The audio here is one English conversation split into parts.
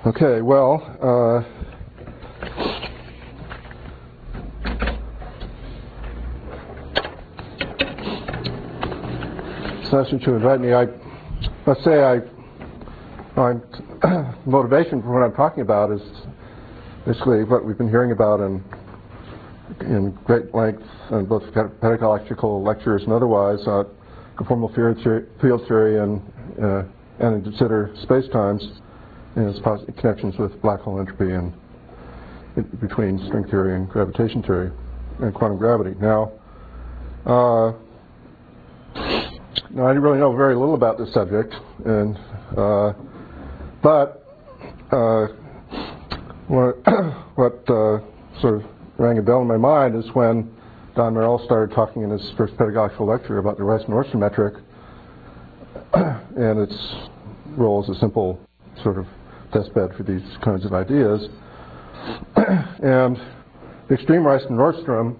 Okay, well, it's nice of you to invite me. I must say, my motivation for what I'm talking about is basically what we've been hearing about in great length in both pedagogical lectures and otherwise, conformal field theory and de Sitter spacetimes and its connections with black hole entropy and between string theory and gravitation theory and quantum gravity. Now, I really know very little about this subject, and but what sort of rang a bell in my mind is when Don Merrill started talking in his first pedagogical lecture about the Rice-Nordstrom metric and its role as a simple sort of testbed for these kinds of ideas. And the extreme Rice-Nordstrom,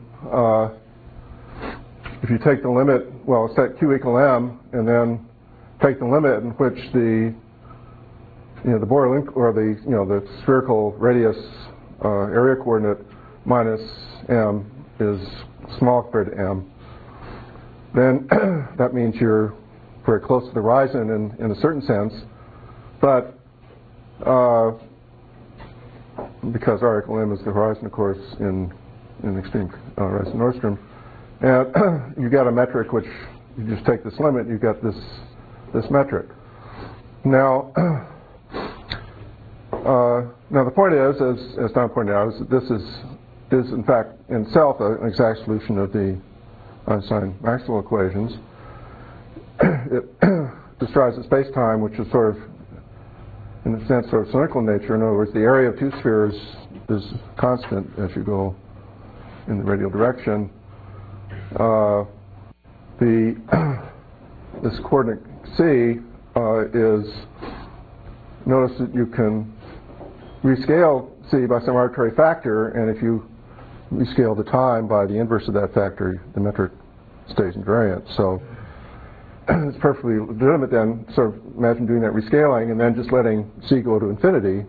if you take the limit, well, set Q equal M, and then take the limit in which the Bohr or the spherical radius area coordinate minus M is small compared to M, then that means you're very close to the horizon in a certain sense, but because R equal M is the horizon, of course, in extreme Rice-Nordstrom, and you get a metric which you just take this limit, you get this metric. Now, now the point is, as Don pointed out, is that this is in fact in itself an exact solution of the Einstein-Maxwell equations. It describes a space-time which is sort of, in a sense, sort of cylindrical in nature. In other words, the area of two spheres is constant as you go in the radial direction. This coordinate C is, notice that you can rescale C by some arbitrary factor, and if you rescale the time by the inverse of that factor, the metric stays invariant. So it's perfectly legitimate then, sort of imagine doing that rescaling and then just letting C go to infinity,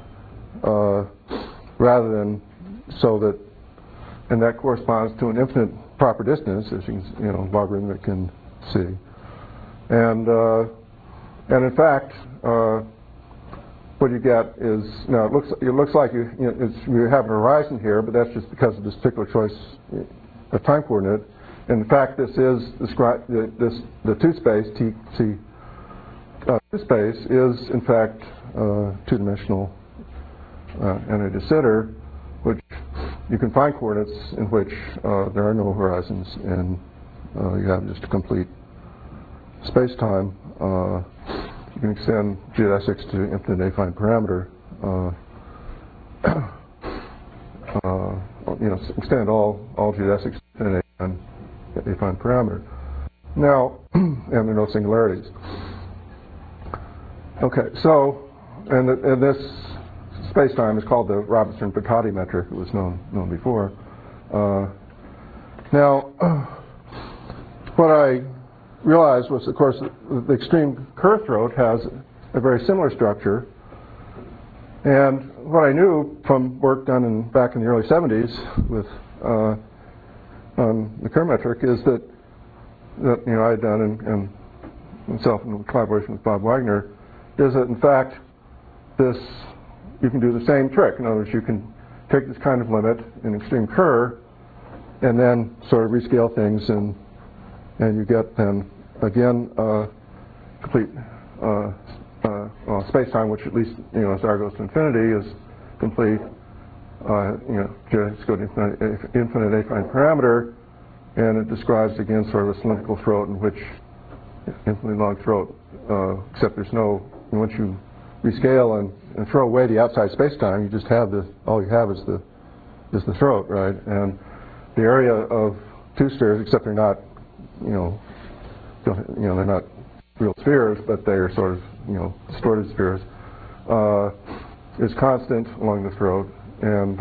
rather than so that, and that corresponds to an infinite proper distance, as you can, logarithmic in C. And in fact, what you get is, now it looks like you have a horizon here, but that's just because of this particular choice of time coordinate. In fact, this is described, the two-space, TC two-space, is in fact two-dimensional and a de Sitter, which you can find coordinates in which there are no horizons, and you have just a complete space-time. You can extend geodesics to infinite affine parameter. Extend all geodesics to infinite affine parameter. Now, and there are no singularities. Okay, so, and this space-time is called the Robinson-Piccati metric. It was known before. Now, what I realized was, of course, the extreme curve throat has a very similar structure. And what I knew from work done back in the early 70s with on the Kerr metric is that I had done and myself in collaboration with Bob Wagner, is that in fact you can do the same trick. In other words, you can take this kind of limit in extreme Kerr and then sort of rescale things, and you get then again complete space-time, which at least as R goes to infinity is complete. Just go to infinite affine parameter, and it describes again sort of a cylindrical throat in which infinitely long throat, except there's no, once you rescale and throw away the outside space-time, you just have all you have is the throat, right? And the area of two spheres, except they're not, they're not real spheres, but they're sort of, distorted spheres, is constant along the throat, and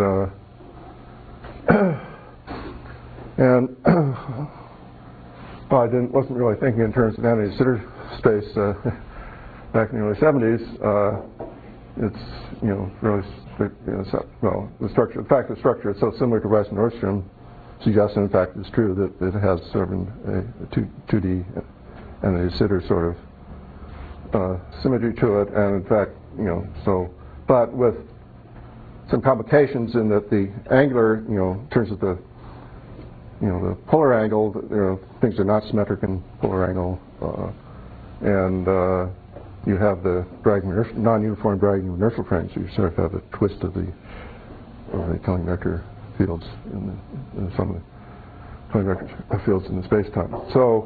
well, I wasn't really thinking in terms of anti-de Sitter space back in the early 70s. it's really well, the structure. In fact, the structure is so similar to Weierstrass-Nordström suggests, in fact, it's true that it has sort of a 2D and a de Sitter sort of symmetry to it, and in fact, but with some complications in that the angular, in terms of the the polar angle, things are not symmetric in polar angle, and you have the non-uniform dragging inertial frames, so you sort of have a twist of the Kelling vector fields in some of the Kelling vector fields in the space-time. So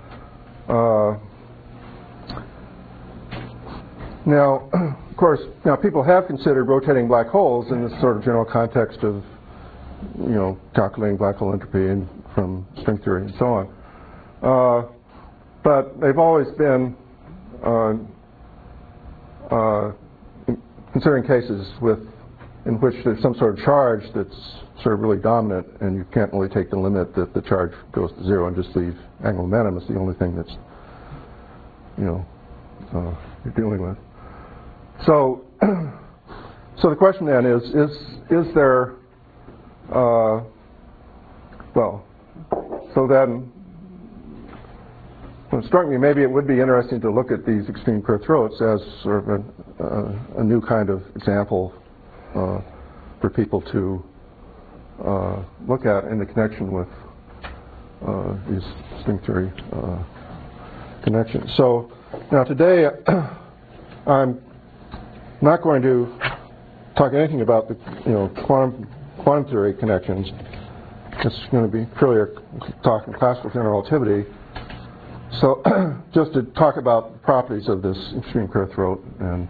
now, of course, people have considered rotating black holes in this sort of general context of calculating black hole entropy and from string theory and so on. But they've always been considering cases in which there's some sort of charge that's sort of really dominant, and you can't really take the limit that the charge goes to zero and just leave angular momentum as the only thing that's you're dealing with. So, so the question then is there well, so then it struck me maybe it would be interesting to look at these extreme curved throats as sort of a new kind of example for people to look at in the connection with these string theory connections. So now today I'm not going to talk anything about the quantum theory connections. It's going to be purely a talk in classical general relativity. So just to talk about the properties of this extreme curved throat, and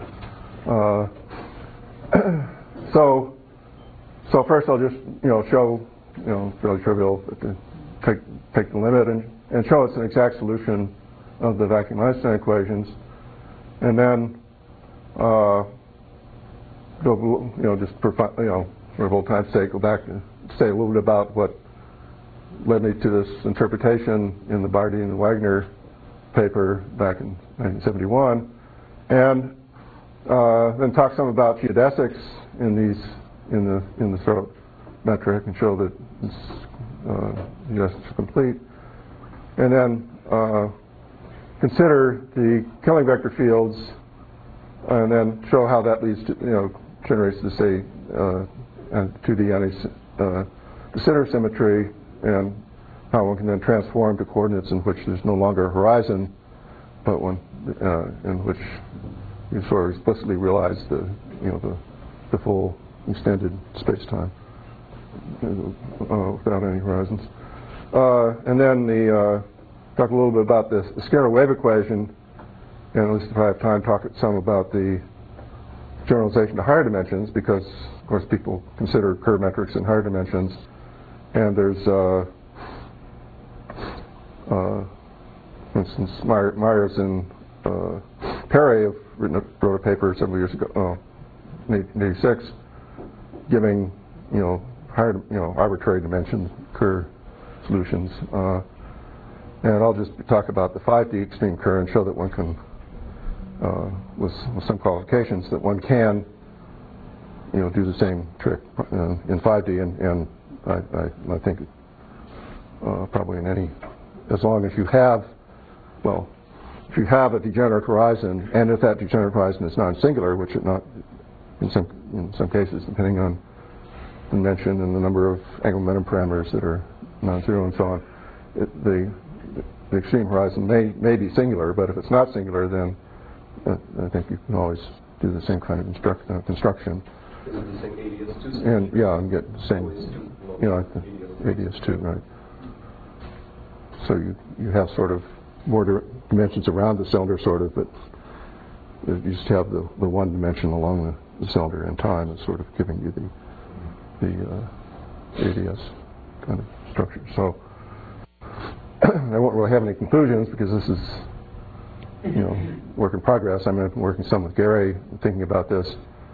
so first I'll just show fairly trivial, take the limit and show it's an exact solution of the vacuum Einstein equations, and then just for old time's sake, go back and say a little bit about what led me to this interpretation in the Bardeen and Wagner paper back in 1971, and then talk some about geodesics in the throat metric and show that geodesics are complete, and then consider the Kelling vector fields, and then show how that leads to generates the say 2D de Sitter symmetry, and how one can then transform to coordinates in which there's no longer a horizon, but one in which you sort of explicitly realize the full extended space-time without any horizons. And then talk a little bit about the scalar wave equation, and at least if I have time, talk some about the generalization to higher dimensions, because of course people consider curve metrics in higher dimensions, and there's for instance Myers and Perry wrote a paper several years ago, in 1986, giving higher arbitrary dimension curve solutions, and I'll just talk about the 5D extreme curve and show that one can with some qualifications that one can do the same trick in 5D, and I think probably in any, as long as you have, well, if you have a degenerate horizon, and if that degenerate horizon is non-singular, which it not in some cases, depending on the dimension and the number of angular momentum parameters that are non-zero and so on, the extreme horizon may be singular, but if it's not singular, then I think you can always do the same kind of construction. Is it the same ADS2? And yeah, and get the same, ADS2, right? So you have sort of more dimensions around the cylinder, sort of, but you just have the one dimension along the cylinder in time is sort of giving you the ADS kind of structure. So I won't really have any conclusions because this is work in progress. I've been working some with Gary, thinking about this,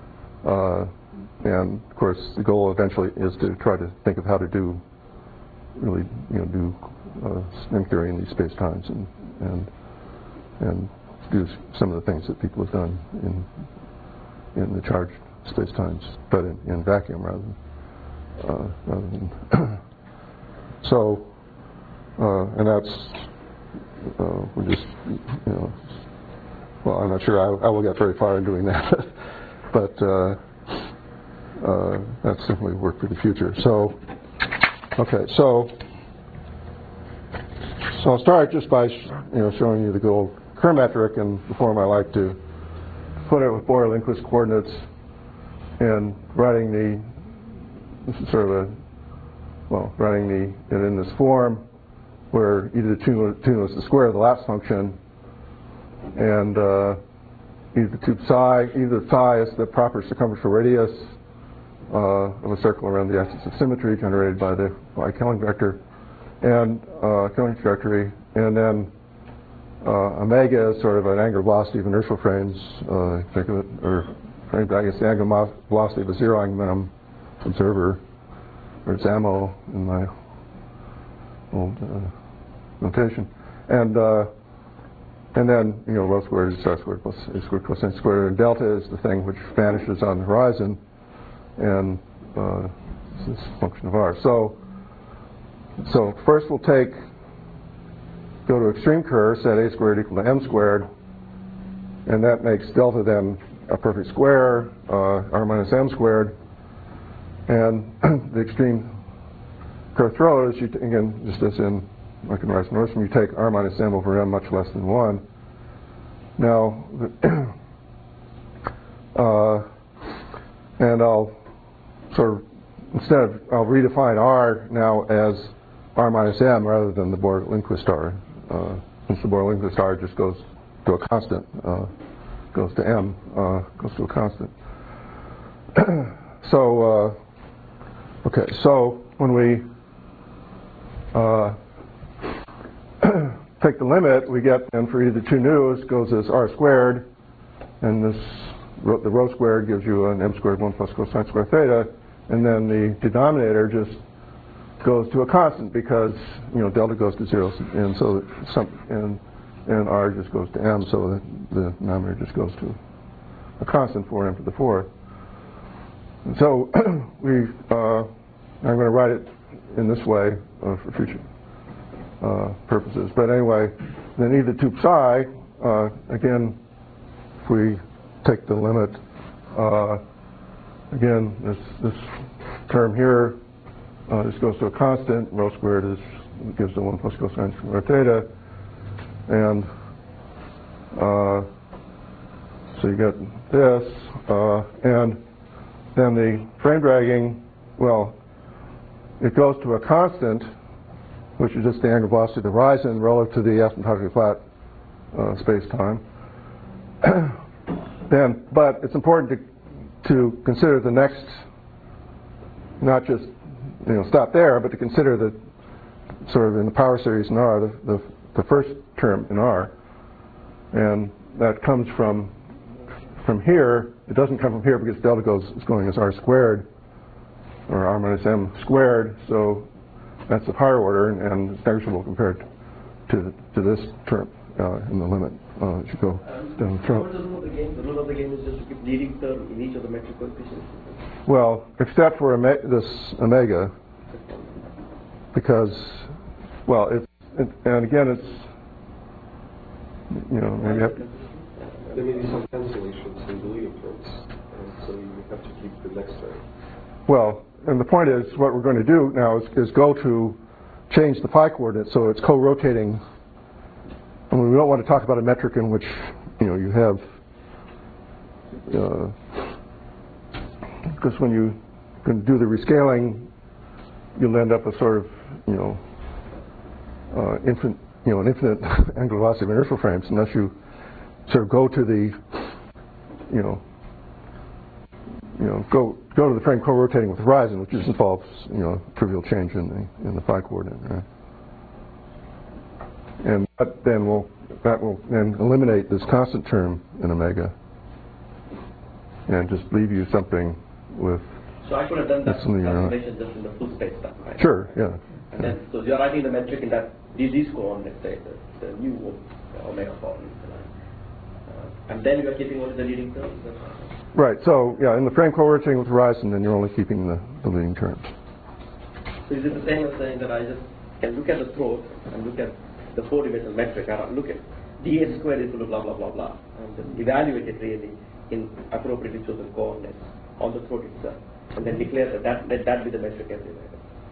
and of course the goal eventually is to try to think of how to do string theory in these space-times and do some of the things that people have done in the charged spacetimes, but in vacuum rather than so. And that's we're just well, I'm not sure I will get very far in doing that, but that's simply work for the future. So okay, so I'll start just by showing you the good old Kerr metric and the form I like to put it with Boyer-Lindquist coordinates and writing this is sort of writing it in this form where either the tune is the square of the Laplace function and either psi is the proper circumferential radius of a circle around the axis of symmetry generated by the Kelling vector and Kelling trajectory, and then omega is sort of an angular velocity of inertial frames, think of it, or framed, I guess, the angular velocity of a zero-angle momentum observer, or it's AMO in my old notation, and then rho squared is r squared plus a squared plus n squared, and delta is the thing which vanishes on the horizon, and this is a function of r. So first we'll go to extreme Kerr, set a squared equal to m squared, and that makes delta then a perfect square, r minus m squared, and the extreme Kerr throws, again, just as in Lincoln Rice Nordstrom, you take r minus m over m much less than 1. Now, and I'll I'll redefine r now as r minus m rather than the Boyer-Lindquist r, since the Boyer-Lindquist r just goes to a constant, goes to m, goes to a constant. So, okay, so when we take the limit, we get, and for either the two nus goes as r squared, and the rho squared gives you an m squared 1 plus cosine square theta, and then the denominator just goes to a constant because delta goes to 0, and so and r just goes to m, so the denominator just goes to a constant for m to the 4th. And so I'm going to write it in this way for future purposes. But anyway, then either 2 psi, again, if we take the limit, again, this term here, this goes to a constant, rho squared gives the 1 plus cosine square theta, and so you get this, and then the frame dragging, well, it goes to a constant, which is just the angular velocity of the horizon relative to the asymptotically flat space-time. But it's important to consider the next, not just stop there, but to consider the sort of in the power series in R, the first term in R, and that comes from here. It doesn't come from here because delta is going as r squared, or r minus m squared, so that's the higher order, and it's negligible compared to this term in the limit as you go down the throat. What is the rule of the game? The rule of the game is just to keep leading term in each of the metric coefficients. Well, except for this omega, because, well, and again, it's, maybe you have to. There may be some cancellations in the leading terms, and so you have to keep the next term. Well, and the point is, what we're going to do now is go to change the phi coordinate so it's co-rotating. I mean, we don't want to talk about a metric in which you have, because when you can do the rescaling, you'll end up with sort of an infinite angular velocity of inertial frames unless you sort of go to the go to the frame co-rotating with the horizon, which just involves trivial change in the phi coordinate, right? And that will then eliminate this constant term in omega, and just leave you something with. So I could have done that calculation just in the full space stuff, right? Sure, yeah. And then so you're writing the metric in that these coordinates, say the new omega coordinates. And then you are keeping only the leading terms? Right, so yeah, in the frame co-rotating with horizon, then you're only keeping the leading terms. So is it the same as saying that I just can look at the throat and look at the four-dimensional metric, and look at dA squared is equal to blah, blah, blah, blah, and then evaluate it really in appropriately chosen coordinates on the throat itself, and then declare that let that be the metric everywhere?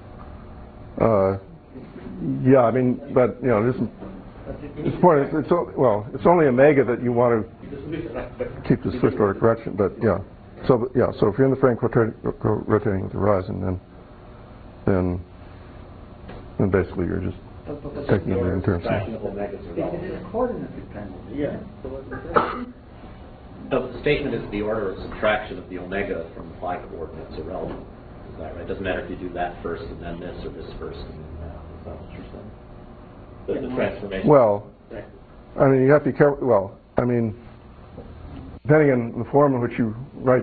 Yeah, I mean, but you know, this point is, it's only omega that you want to keep the first order correction, but yeah. So yeah, so if you're in the frame rotating with the horizon, then basically you're just taking it in terms of. It is a coordinate dependent. Yeah. So what's the No, the statement is the order of subtraction of the omega from the phi coordinates irrelevant. Is that right? It doesn't matter if you do that first and then this, or this first and then that. Is that what you're saying? The transformation. Well, I mean, you have to be careful. Well, I mean, depending on the form in which you write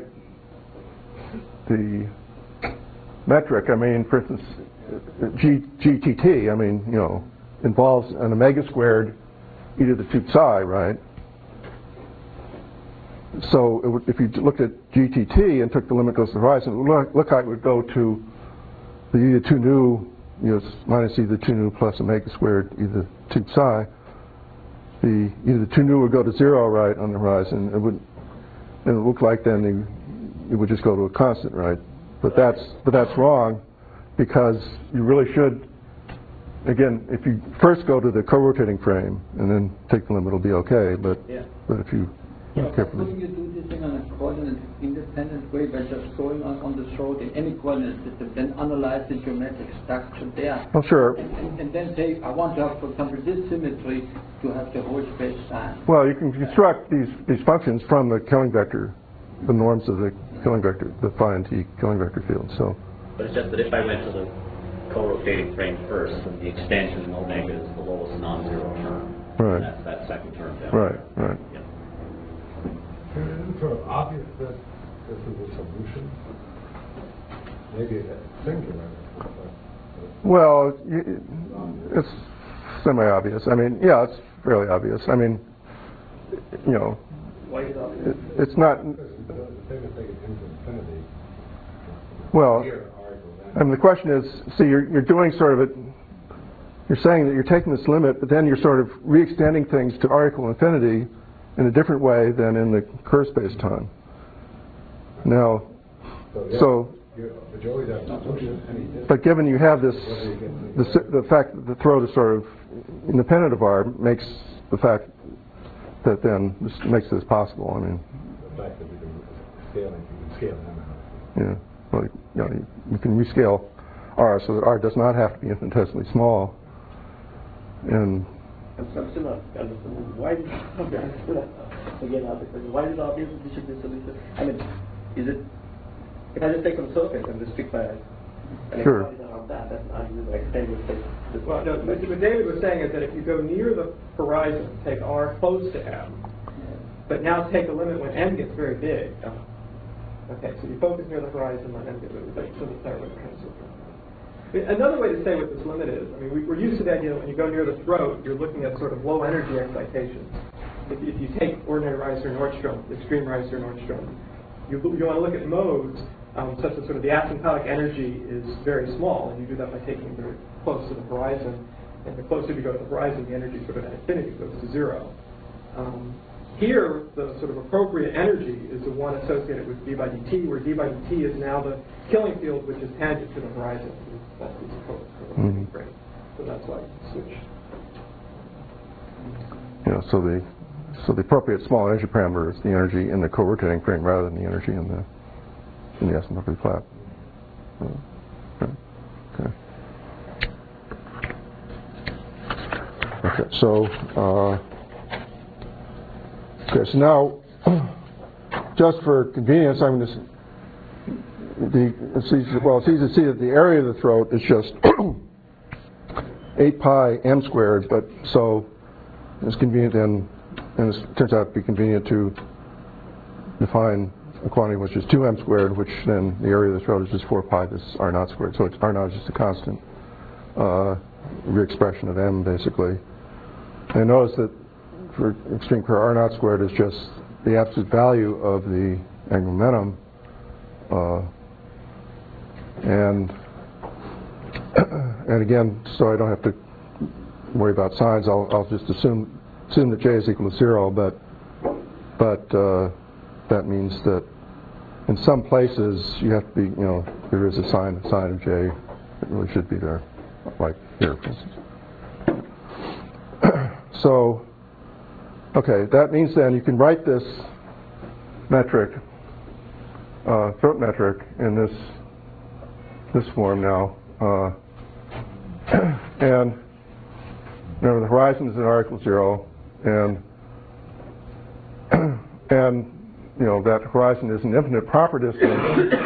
the metric, I mean, for instance, GTT, I mean, you know, involves an omega squared e to the 2 psi, right? So if you looked at GTT and took the limit goes to the horizon, it would look like it would go to the e to the 2 nu, you know, minus e to the 2 nu plus omega squared e to the 2 psi. The e to the 2 nu would go to 0, right, on the horizon. It would look like then it would just go to a constant, right? But that's wrong, because you really should, again, if you first go to the co-rotating frame and then take the limit, it'll be okay. But if you couldn't you do this in a coordinate independent way by just going on the throat in any coordinate system, then analyze the geometric structure there? Well, sure. And then say, I want to have, for example, this symmetry to have the whole space time. Well, you can construct these functions from the Killing vector, the norms of the Killing vector, the phi and t Killing vector field. So. But it's just that if I went to the co-rotating frame first, then the expansion in omega is the lowest non-zero term. Right. And that's that second term down. Right. Right. Yeah. Isn't it sort of obvious that this is a solution? Maybe it's singular. Well, it's semi-obvious. I mean, yeah, it's fairly obvious. I mean, you know, it's not. Well, I mean, the question is, see, you're doing sort of it. You're saying that you're taking this limit, but then you're sort of re-extending things to R equal infinity in a different way than in the Kerr space-time. Now, but given you have this, the fact that the throat is sort of independent of R makes the fact that then this makes this possible. I mean, the fact that you can scale them out. Yeah, well, you know, you can rescale R so that R does not have to be infinitesimally small. And I'm still not understanding why did why is it obvious that this should be a solution? I mean, is it, if I just take some surface and restrict my sure. around that, that's not even extend this. Well, no, what David was saying is that if you go near the horizon, take R close to M, but now take a limit when M gets very big. Okay, so you focus near the horizon when M gets really big, so that's not what we're trying to sort of. Another way to say what this limit is, I mean, we're used to the idea that when you go near the throat, you're looking at sort of low energy excitations. If you take ordinary Reisner-Nordstrom, extreme Reisner-Nordstrom, you want to look at modes such that sort of the asymptotic energy is very small, and you do that by taking it very close to the horizon. And the closer you go to the horizon, the energy sort of at infinity goes to 0. Here, the sort of appropriate energy is the one associated with d by dt, where d by dt is now the Killing field, which is tangent to the horizon. That's the co-rotating frame. So that's why you switch. Yeah, so the appropriate small energy parameter is the energy in the co-rotating frame rather than the energy in the asymptotically flat. Okay, so now, just for convenience, I'm going to it's easy to see that the area of the throat is just 8 pi m squared, but so it's convenient and it turns out to be convenient to define a quantity which is 2m squared, which then the area of the throat is just 4 pi this r naught squared. So it's r naught is just a constant re-expression of m basically. And notice that for extreme Kerr, r naught squared is just the absolute value of the angular momentum, and again, so I don't have to worry about signs. I'll just assume that J is equal to 0, but that means that in some places you have to be, there is a sign of J. It really should be there, like here, for instance. So, okay, that means then you can write this metric, throat metric, in this form now. And remember, the horizon is at r equals 0, and that horizon is an infinite proper distance,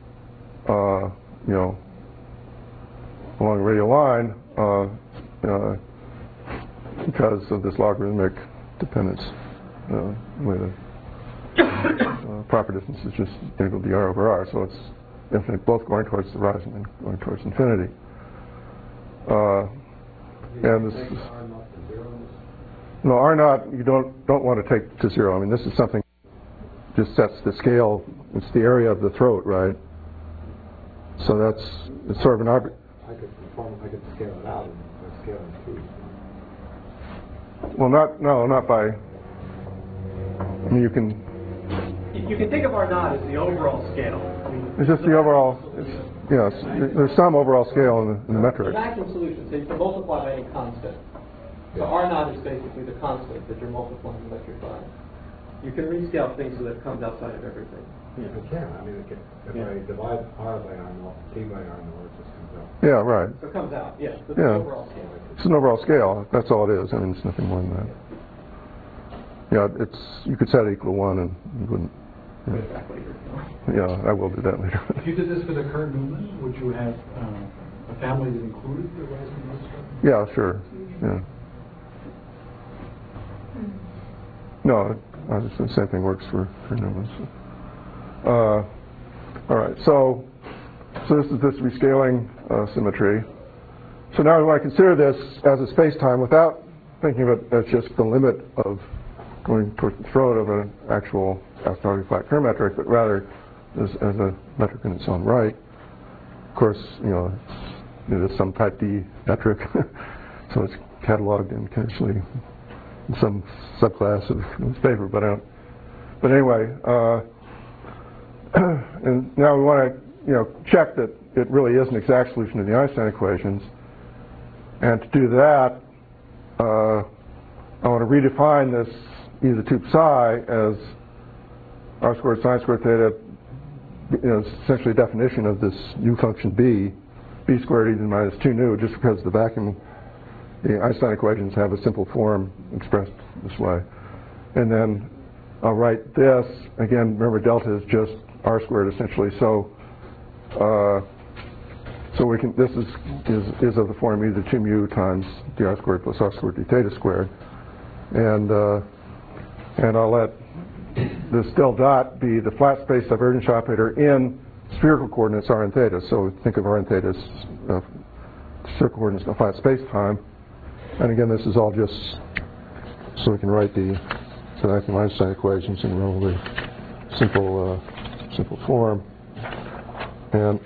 along the radial line, because of this logarithmic dependence, where the proper distance is just integral dr over r, so it's infinite, both going towards the horizon and going towards infinity. And this is, no, R naught you don't want to take to 0. I mean, this is something just sets the scale. It's the area of the throat, right? So it's sort of an arbitrary. I could scale it out and scale it too. Well, not by. I mean, you can think of R naught as the overall scale. I mean, it's just the overall. Yes, there's some overall scale in the metric. The maximum solution, so you can multiply by any constant. So R naught is basically the constant that you're multiplying the metric by. You can rescale things so that it comes outside of everything. Yeah. I can. I mean, if I divide R by R naught, T by R naught, it just comes out. Yeah, right. So it comes out, yeah. So Yeah. the overall scale. It's an overall scale. That's all it is. I mean, it's nothing more than that. Yeah, you could set it equal to 1 and you wouldn't. Yeah, I will do that later. If you did this for the Kerr Newman, would you have a family that included the rising and stuff? Yeah, sure. Yeah. No, the same thing works for Newmans. All right, so this is this rescaling symmetry. So now we want to consider this as a space-time without thinking of it as just the limit of going towards the throat of an actual asymptotically flat Kerr metric, but rather as a metric in its own right. Of course, it's some type D metric, so it's cataloged in conventionally in some subclass of this paper, but I don't. But anyway, and now we want to check that it really is an exact solution of the Einstein equations, and to do that, I want to redefine this e to the 2 psi as r squared sine squared theta. It's essentially a definition of this new function b squared e to the minus 2 nu, just because the vacuum. The Einstein equations have a simple form expressed this way. And then I'll write this, again, remember delta is just r squared essentially, so we can, this is of the form e to the 2 mu times dr squared plus r squared d theta squared. And I'll let this del dot be the flat space divergence operator in spherical coordinates r and theta. So think of r and theta as spherical coordinates in a flat space time. And again, this is all just so we can write the vacuum Einstein equations in a relatively simple form. And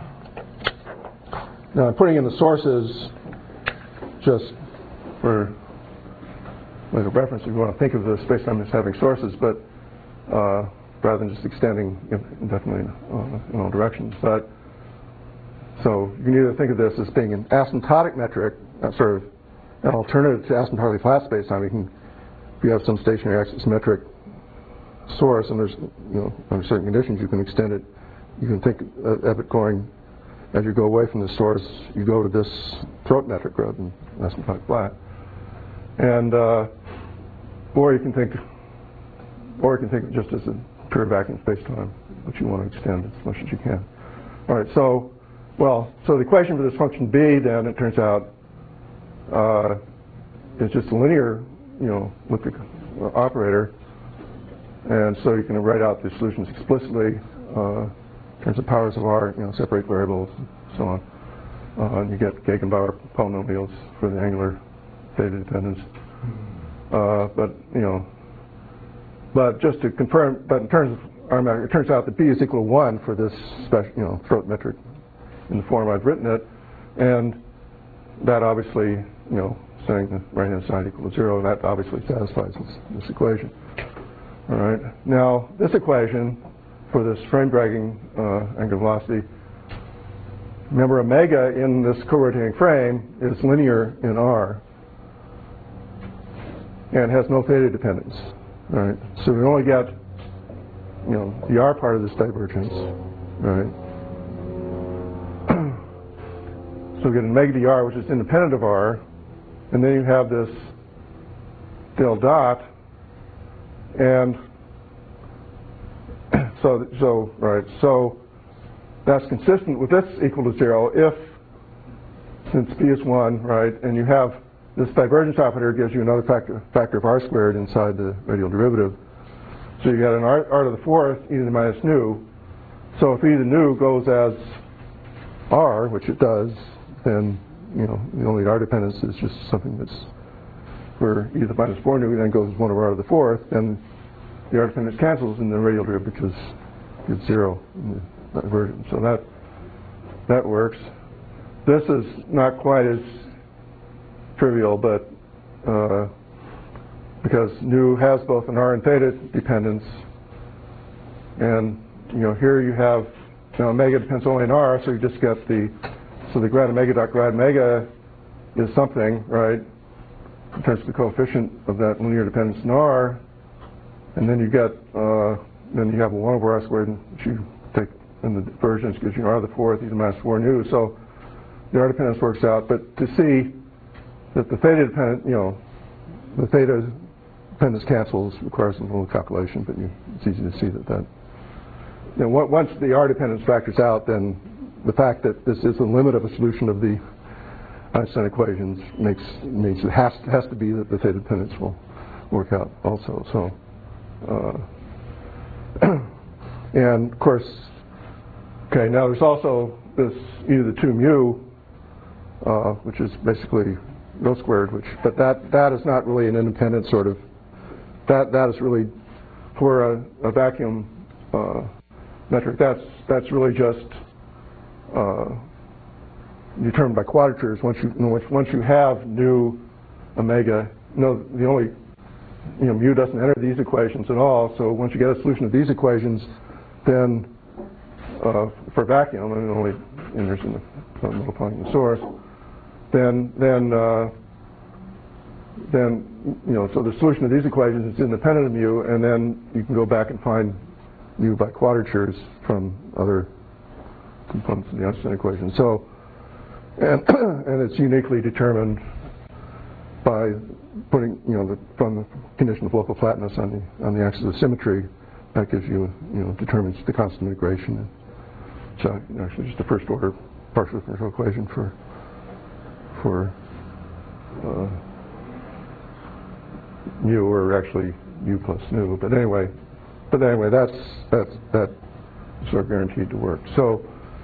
now I'm putting in the sources just for later reference if you want to think of the spacetime as having sources, but rather than just extending indefinitely in all directions. But so you can either think of this as being an asymptotic metric, sort of an alternative to asymptotically flat spacetime. If you have some stationary axis metric source, and there's under certain conditions you can extend it. You can think of it going as you go away from the source. You go to this throat metric rather than asymptotic flat, and or you can think just as a pure vacuum spacetime, which you want to extend as much as you can. All right, so the equation for this function b, then it turns out is just a linear, elliptic operator, and so you can write out the solutions explicitly in terms of powers of r, separate variables, and so on, and you get Gegenbauer polynomials for the angular theta dependence. But But just to confirm, but in terms of it turns out that B is equal to 1 for this special, throat metric in the form I've written it, and that obviously, saying the right-hand side equal to 0, that obviously satisfies this equation. All right. Now, this equation for this frame dragging angular velocity, remember omega in this co-rotating frame is linear in R and has no theta dependence. All right. So we only get, the R part of this divergence. Right. So we get an omega dr, which is independent of R, and then you have this del dot, and so that's consistent with this equal to 0 if, since B is 1, right, and you have this divergence operator gives you another factor of R squared inside the radial derivative. So you got an R to the 4th, e to the minus nu. So if e to the nu goes as R, which it does, then the only R dependence is just something that's where e to the minus 4 nu then goes as 1 over R to the 4th, then the R dependence cancels and the radial derivative gives 0 in the divergence. So that works. This is not quite as trivial, but because nu has both an R and theta dependence, and here you have omega depends only on R, so you just get the grad omega dot grad omega is something, right, in terms of the coefficient of that linear dependence in R, and then you get then you have a 1 over R squared, which you take in the divergence gives you R to the 4th, e to the minus 4 nu. So the R dependence works out, but to see that the theta dependent, the theta dependence cancels requires a little calculation, but it's easy to see that once the R dependence factors out, then the fact that this is the limit of a solution of the Einstein equations means it has to be that the theta dependence will work out also. So, and of course, okay, now there's also this e to the 2 mu, which is basically rho squared, but that is not really an independent sort of, that is really for a vacuum metric. That's really just determined by quadratures. Once you have nu omega, the only mu doesn't enter these equations at all. So once you get a solution of these equations, then for vacuum, and it only enters in the multiplying the source, then so the solution of these equations is independent of mu, and then you can go back and find mu by quadratures from other components of the Einstein equation. So, and it's uniquely determined by putting, from the condition of local flatness on the axis of symmetry. That gives you, determines the constant integration. So actually, just the first order partial differential equation for mu, or actually mu plus nu. But anyway, that's sort of guaranteed to work. So,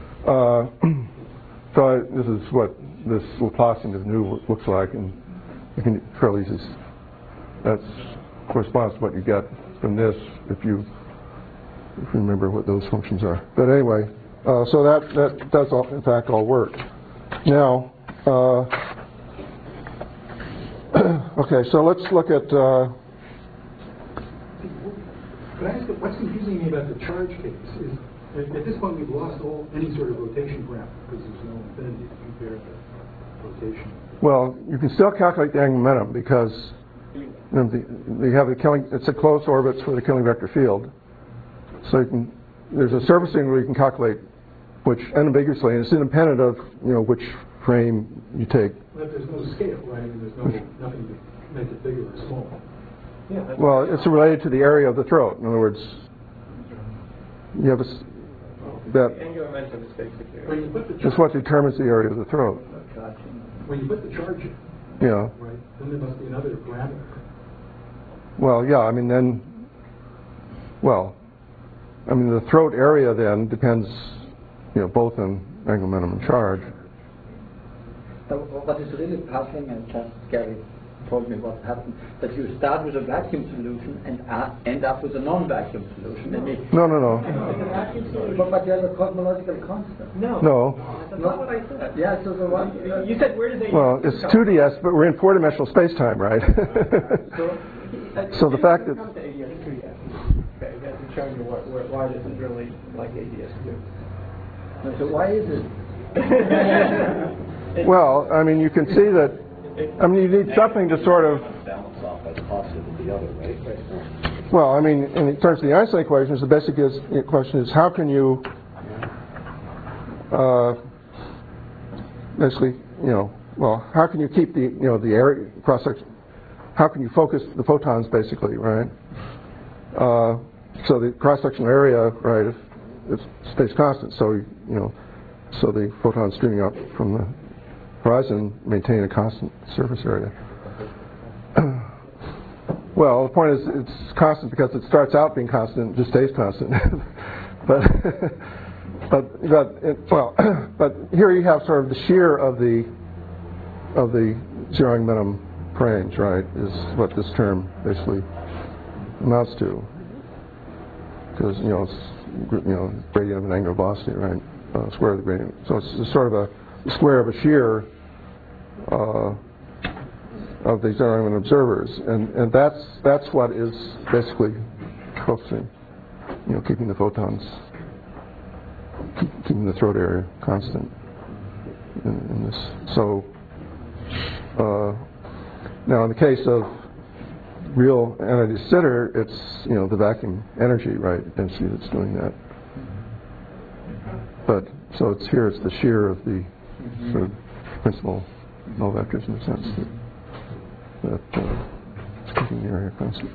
this is what this Laplacian of nu looks like, and you can fairly easy. That corresponds to what you get from this if you remember what those functions are. But anyway, so that does in fact all work. Now, okay, so let's look at. Could I ask what's confusing me about the charge case is at this point we've lost any sort of rotation parameter because there's no infinity to compare the rotation. Well, you can still calculate the angular momentum because you have the Killing. It's a closed orbits for the Killing vector field. So there's a surfacing where you can calculate which unambiguously, and it's independent of which frame you take. But there's no scale, right? And there's nothing to make it bigger or smaller. Yeah. Well, it's related to the area of the throat. In other words, you have that. Angular momentum is basically. When you put the That's what determines the area of the throat. When you put the charge in, yeah. right, then there must be another parameter. Well, yeah. I mean, the throat area then depends, both on angular momentum and charge. So what is really puzzling and just scary told me what happened, that you start with a vacuum solution and end up with a non-vacuum solution. No. But you have a cosmological constant. No. That's not what I said. Yeah, so the one... You said where does ADS Well, it's 2DS, but we're in four-dimensional space-time, right? So the fact that... Come to ADS 2DS. Okay, that's showing you why this is really like ADS 2. So why is it? Well, I mean, you can see that, I mean, you need something to sort of, Balance off by the positive of the other, right? well, I mean, in terms of the Einstein equations, the basic question is how can you basically, well, how can you keep the, the area cross-section, how can you focus the photons basically, right? So the cross-sectional area, right, is stays constant, so, so the photons streaming out from the horizon maintain a constant surface area. Well, the point is it's constant because it starts out being constant and just stays constant. but here you have sort of the shear of the zeroing momentum range, right? Is what this term basically amounts to. Because it's gradient of an angular velocity, right? Square of the gradient. So it's sort of a square of a shear of the zeroing observers, and that's what is basically focusing, keeping the photons, keeping the throat area constant in this. So now in the case of real anti-de Sitter, it's the vacuum energy, right, density that's doing that. But so it's here, it's the shear of the sort of principal null vectors in the sense that it's keeping the area constant.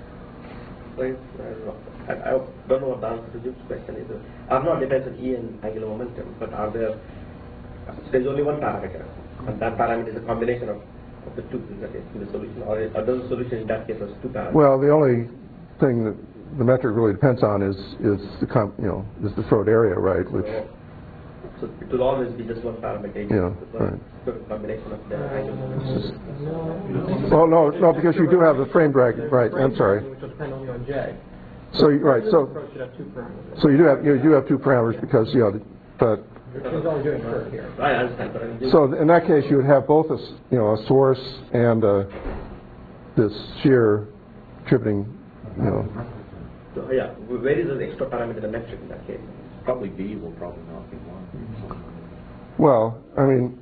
I don't know what the answer to this question is. R0 depends on E and angular momentum, but there's only one parameter, and that parameter is a combination of the two in the solution, or does the solution in that case has two parameters? Well, the only thing that the metric really depends on is the throat area, right? Which so it will always be just one parameter. Right. Sort of combination of the angular momentum. Well, no, because you do have the frame drag, right? I'm sorry. Which will depend only on J. So right, This approach should have two parameters. so you do have two parameters because but. He's only doing curve here. I understand, but I mean, So in that case, you would have both a source and this shear contributing, so, yeah, where is the extra parameter in the metric in that case? Probably B will probably not be one. Well, I mean,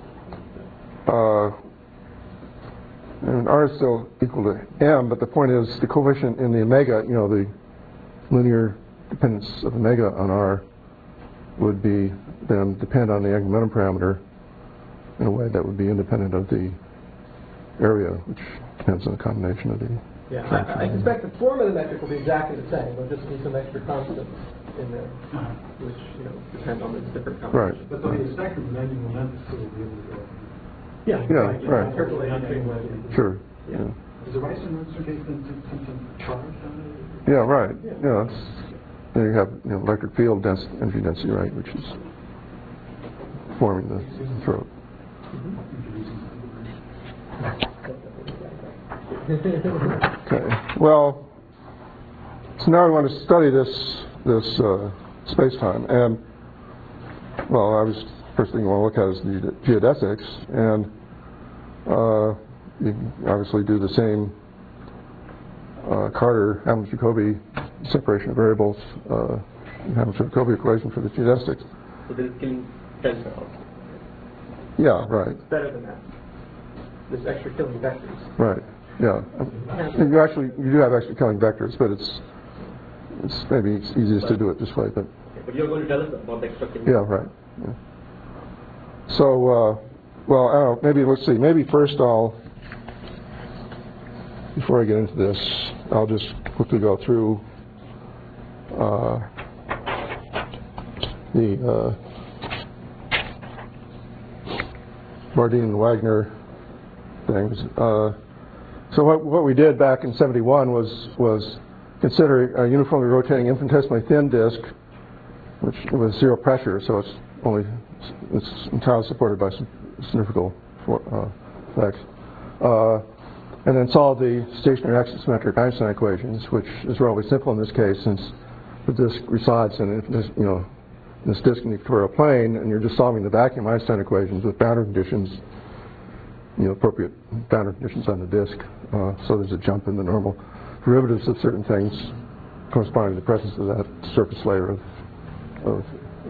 R is still equal to M, but the point is the coefficient in the omega, the linear dependence of omega on R would be then depend on the angular momentum parameter in a way that would be independent of the area, which depends on the combination of the... Yeah, I suspect the form of the metric will be exactly the same. There'll just be some extra constants in there, which depend on the different combinations. Right. But there'll be a spectrum of angular momentum, so we'll be able to go. Yeah, right. Interpolate on three ways. Sure. Yeah. Is the Rice-Bernstein case then some charge on it? Yeah, right. Yeah, then you have electric field energy density, right, which is forming the throat. Okay. Well, so now we want to study this space-time, and well, first thing you want to look at is the geodesics, and you can obviously do the same Carter-Hamilton-Jacobi separation of variables, Hamilton-Jacobi equation for the geodesics. So there is killing tensor also. Yeah, right. It's better than that. This extra killing vectors. Right. Yeah. You do have extra killing vectors, but it's maybe it's easiest to do it this way. But Okay, but you're going to tell us about the extra killing. yeah, right. Yeah. So, well, I don't know, maybe let's see. Maybe first before I get into this, I'll just quickly go through the Bardeen and Wagner things. So what we did back in '71 was consider a uniformly rotating infinitesimally thin disk, which with zero pressure, so it's entirely supported by centrifugal effects, and then solve the stationary axisymmetric Einstein equations, which is relatively simple in this case since the disk resides in this, this disk in the equatorial plane, and you're just solving the vacuum Einstein equations with boundary conditions, appropriate boundary conditions on the disk. So there's a jump in the normal derivatives of certain things corresponding to the presence of that surface layer of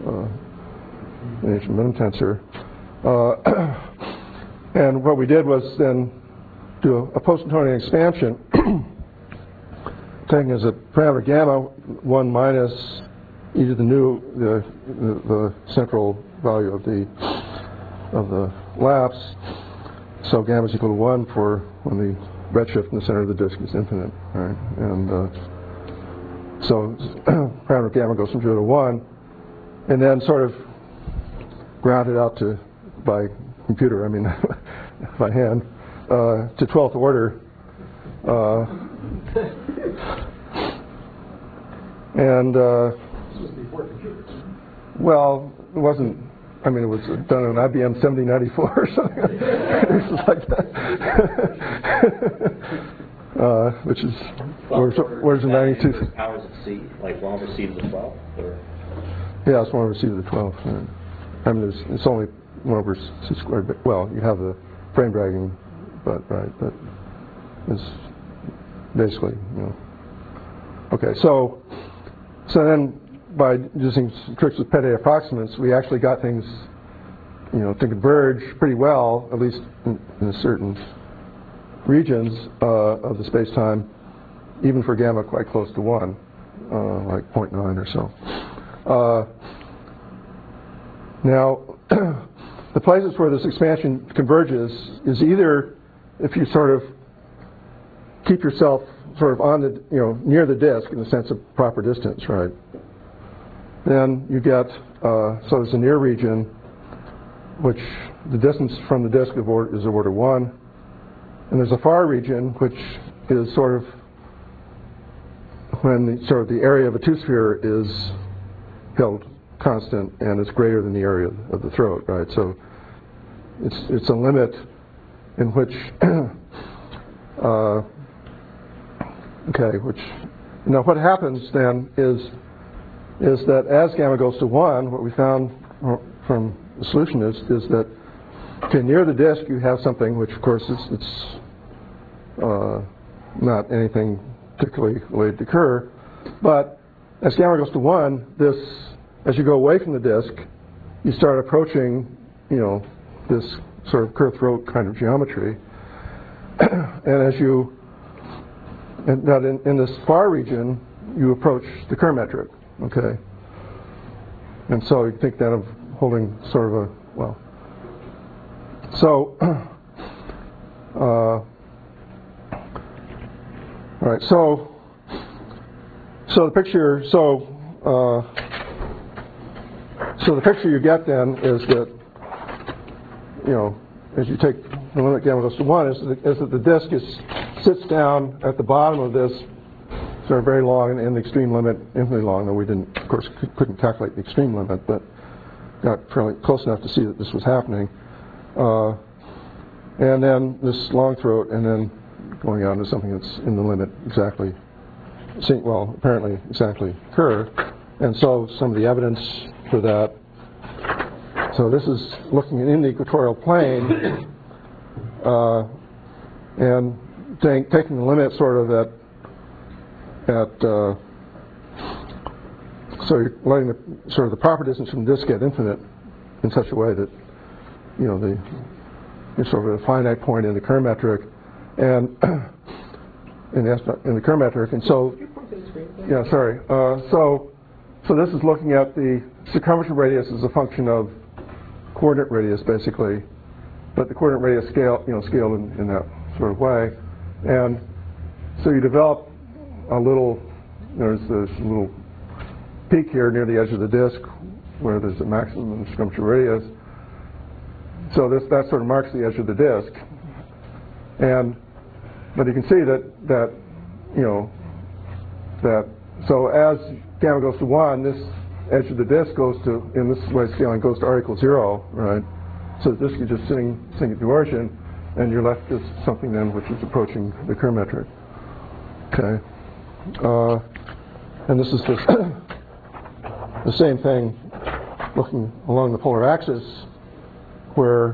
an ancient minimum tensor. And what we did was then do a post-Newtonian expansion, taking as a parameter gamma 1 minus e to the nu, the central value of the lapse. So gamma is equal to 1 for when the redshift in the center of the disk is infinite, right? And so parameter gamma goes from 0 to 1, and then sort of grounded out to by computer, by hand, to 12th order. And well, it wasn't. It was done on IBM 7094 or something. It was like that. Which is where's the 92? Powers of C, like 1 over C to the 12th? Or? Yeah, it's 1 over C to the 12th. Right. It's only 1 over C squared. But, well, you have the frame dragging, but it's basically, Okay, so then by using some tricks with Petit approximants, we actually got things, to converge pretty well, at least in certain regions of the space-time, even for gamma quite close to 1, like 0.9 or so. Now, the places where this expansion converges is either if you sort of keep yourself sort of on the, near the disk in the sense of proper distance, right? Then you get, so there's a near region, which the distance from the disk is of order 1. And there's a far region, which is sort of when the area of a two-sphere is held constant and it's greater than the area of the throat, right? So it's a limit in which, what happens then is that as gamma goes to 1, what we found from the solution is that near the disk you have something which, of course, it's not anything particularly related to Kerr, but as gamma goes to 1, as you go away from the disk, you start approaching, this sort of Kerr throat kind of geometry, and in this far region, you approach the Kerr metric. Okay, and so you think then of holding sort of all right. So the picture. So the picture you get then is that as you take the limit gamma goes to 1, is that the disk sits down at the bottom of this. Sort of very long, and the extreme limit infinitely long, though we of course, couldn't calculate the extreme limit, but got fairly close enough to see that this was happening. And then this long throat, and then going on to something that's in the limit exactly, apparently exactly Kerr. And so some of the evidence for that. So this is looking in the equatorial plane, and taking the limit sort of at so you're letting the proper distance from the disk get infinite in such a way that you're sort of at a finite point in the Kerr metric, and in the Kerr metric, and so so this is looking at the circumferential radius as a function of coordinate radius basically, but the coordinate radius scaled in that sort of way, and so you develop there's this little peak here near the edge of the disk where there's a maximum circumferential radius. So that sort of marks the edge of the disk. But you can see that so as gamma goes to 1, this edge of the disk goes to, in this way scaling, goes to r equals 0, right? So the disk is just sitting at the origin. and you're left with something then which is approaching the Kerr metric. Okay, and this is just the same thing looking along the polar axis, where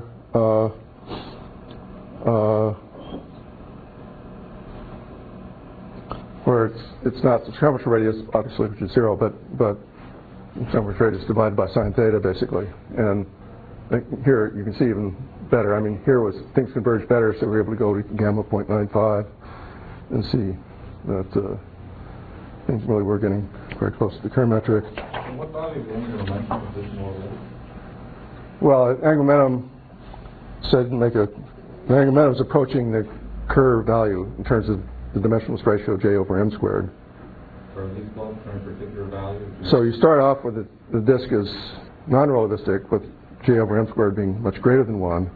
it's not the circumferential radius, obviously, which is 0, but the circumferential radius divided by sine theta, basically. And here you can see even better. I mean, here things converged better, so we were able to go to gamma 0.95 and see that things really were getting very close to the Kerr metric. And what value of the angular momentum is this more or less? Well, angular momentum said the angular momentum is approaching the Kerr value in terms of the dimensionless ratio J over m squared. Are these both from a particular value? So you start off with the disk is non-relativistic, with J over m squared being much greater than 1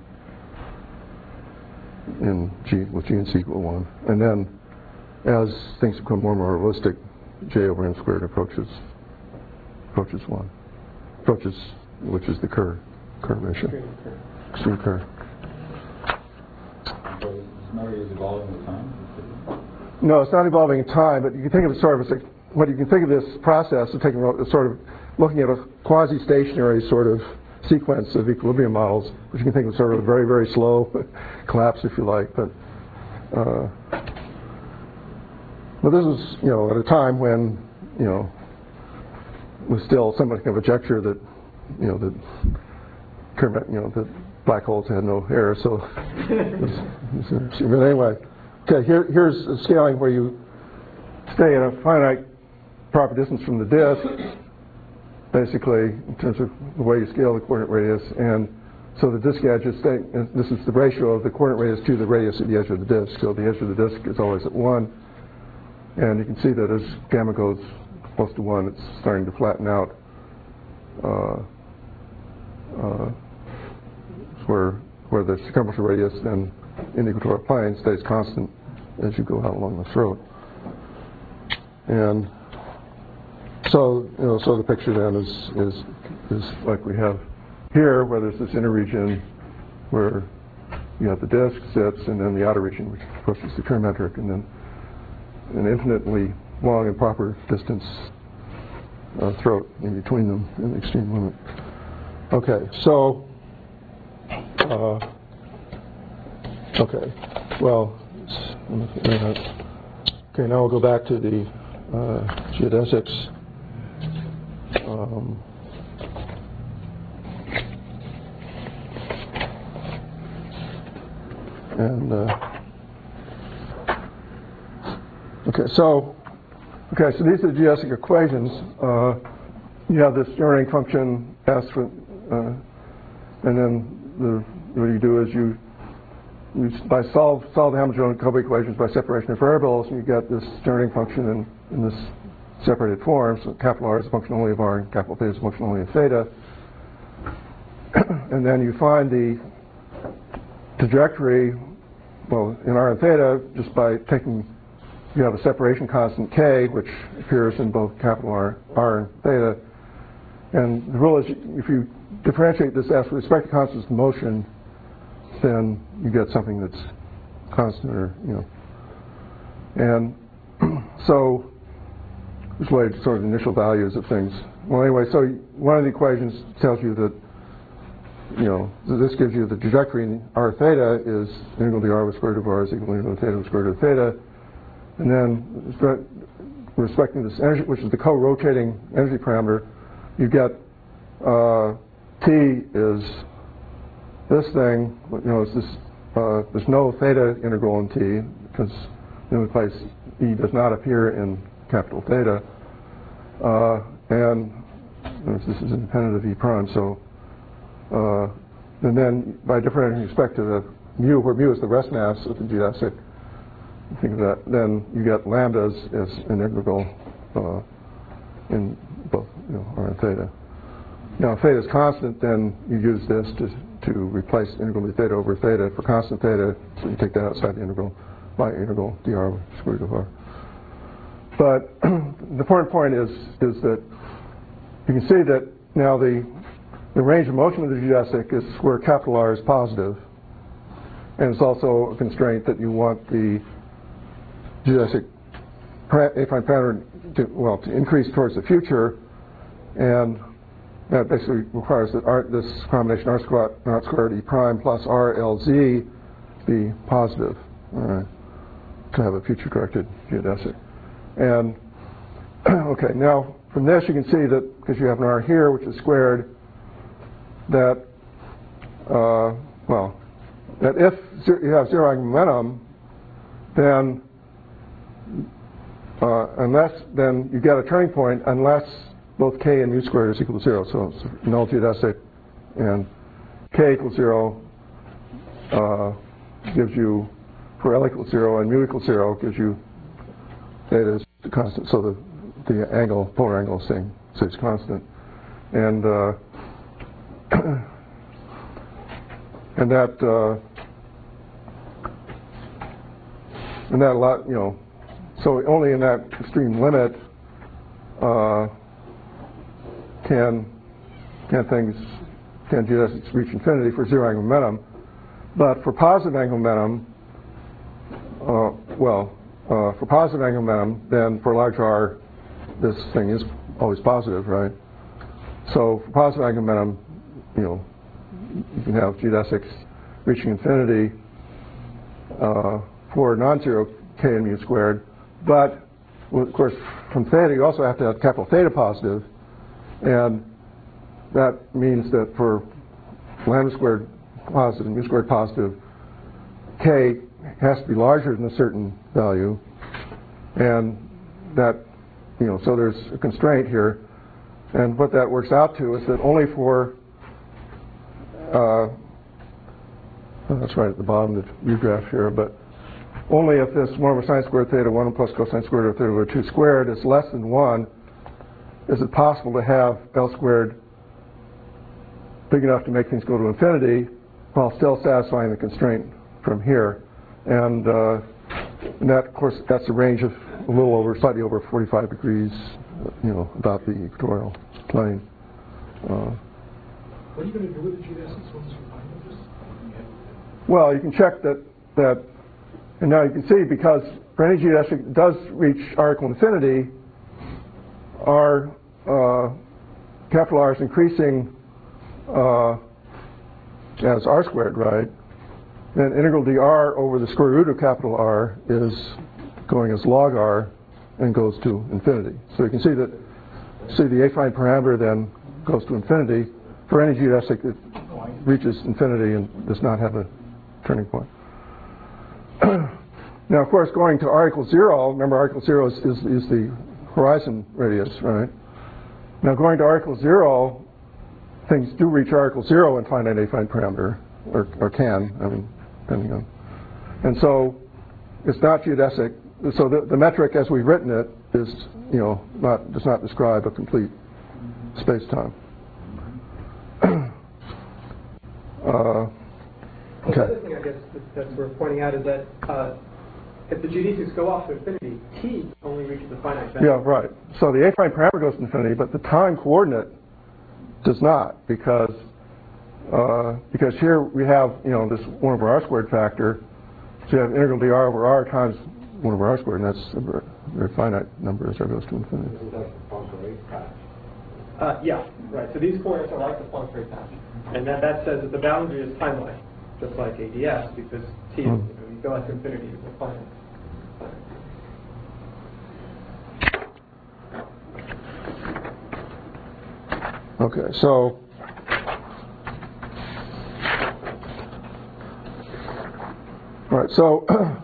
with G and C equal 1. And then as things become more and more realistic, J over m squared approaches 1. Which is the Kerr ratio. Extreme Kerr. So this memory is evolving with time? No, it's not evolving in time, but you can think of it sort of as what you can think of this process of sort of looking at a quasi-stationary sort of sequence of equilibrium models, which you can think of sort of a very, very slow collapse, if you like. But this is, at a time when, was still somewhat of a conjecture that, that black holes had no air. So, but anyway. Okay, here's a scaling where you stay at a finite proper distance from the disk, basically, in terms of the way you scale the coordinate radius. And so the disk edge is staying, this is the ratio of the coordinate radius to the radius at the edge of the disk. So the edge of the disk is always at 1. And you can see that as gamma goes close to 1, it's starting to flatten out where the circumferential radius then in the equatorial plane stays constant as you go out along the throat. And so, so the picture then is like we have here, where there's this inner region where you have the disk sits, and then the outer region which approaches the Kerr metric, and then an infinitely long and proper distance throat in between them in the extreme limit. Okay, so okay, well, okay, now we'll go back to the geodesics. So these are the geodesic equations. You have this generating function S, and then what you do is you solve the Hamilton-Jacobi equations by separation of variables, and you get this generating function in this separated form. So capital R is a function only of R, and capital theta is a function only of theta. And then you find the trajectory, well, in R and theta, just by you have a separation constant K, which appears in both capital R and theta. And the rule is if you differentiate this S with respect to constants of motion, then you get something that's constant, or And so this way, sort of the initial values of things. Well, anyway, so one of the equations tells you that this gives you the trajectory in R theta is integral dr with square root of R is equal to integral theta with square root of theta. And then respecting this energy, which is the co-rotating energy parameter, you get T is this thing, it's this, there's no theta integral in T, because the only place E does not appear in capital theta. And this is independent of E prime, so and then by differentiating respect to the mu, where mu is the rest mass of the geodesic, think of that, then you get lambda as an integral in both R and theta. Now, if theta is constant, then you use this to replace integral of theta over theta for constant theta, so you take that outside the integral by integral dr with square root of R. But the important point is that you can see that now the range of motion of the geodesic is where capital R is positive, And it's also a constraint that you want the geodesic affine parameter to increase towards the future, and that basically requires that this combination R squared E prime plus R LZ be positive, all right, to have a future-corrected geodesic. And okay, now from this you can see that because you have an R here, which is squared, that that if you have zero angular momentum, then then you get a turning point unless both k and mu squared is equal to 0. So it's null geodesic, and k equals 0 gives you, for L equals 0 and mu equals 0, gives you theta is constant. So the angle, polar angle, stays constant, and and that a lot, so only in that extreme limit can geodesics reach infinity for zero angular momentum. But for positive angular momentum, for positive angular momentum, then for large R, this thing is always positive, right? So for positive angular momentum, you can have geodesics reaching infinity for non-zero k and mu squared. But of course, from theta, you also have to have capital theta positive, and that means that for lambda squared positive and mu squared positive, k has to be larger than a certain value, and that, so there's a constraint here, and what that works out to is that only for that's right at the bottom of the U graph here, but only if this 1 over sine squared theta 1 plus cosine squared of theta over 2 squared is less than 1 is it possible to have L squared big enough to make things go to infinity while still satisfying the constraint from here. And that, of course, that's a range of a little over, slightly over 45 degrees, about the equatorial plane. What are you going to do with the geodesics once you find them? Well, you can check that, and now you can see, because for any geodesic that does reach R equal infinity, R, capital R is increasing as R squared, right? Then integral dr over the square root of capital R is going as log R and goes to infinity. So you can see that, the affine parameter then goes to infinity for any geodesic that reaches infinity and does not have a turning point. Now, of course, going to R equals 0, remember R equals 0 is the horizon radius, right? Now, going to R equals 0, things do reach R equals 0 in finite affine parameter, or can, depending on. And so it's not geodesic. So the metric as we've written it is, does not describe a complete space-time. The other thing, I guess, that's worth pointing out is that if the geodesics go off to infinity, t only reaches the finite value. Yeah, right. So the affine parameter goes to infinity, but the time coordinate does not, because here we have, this 1 over R squared factor. So you have integral dr over R times 1 over R squared, and that's a very finite number as R goes to infinity. Yeah, right. So these coordinates are like the Poincare patch, and that says that the boundary is timeless, just like ADS, because t, you go out to infinity, it's finite. Okay, so all right, so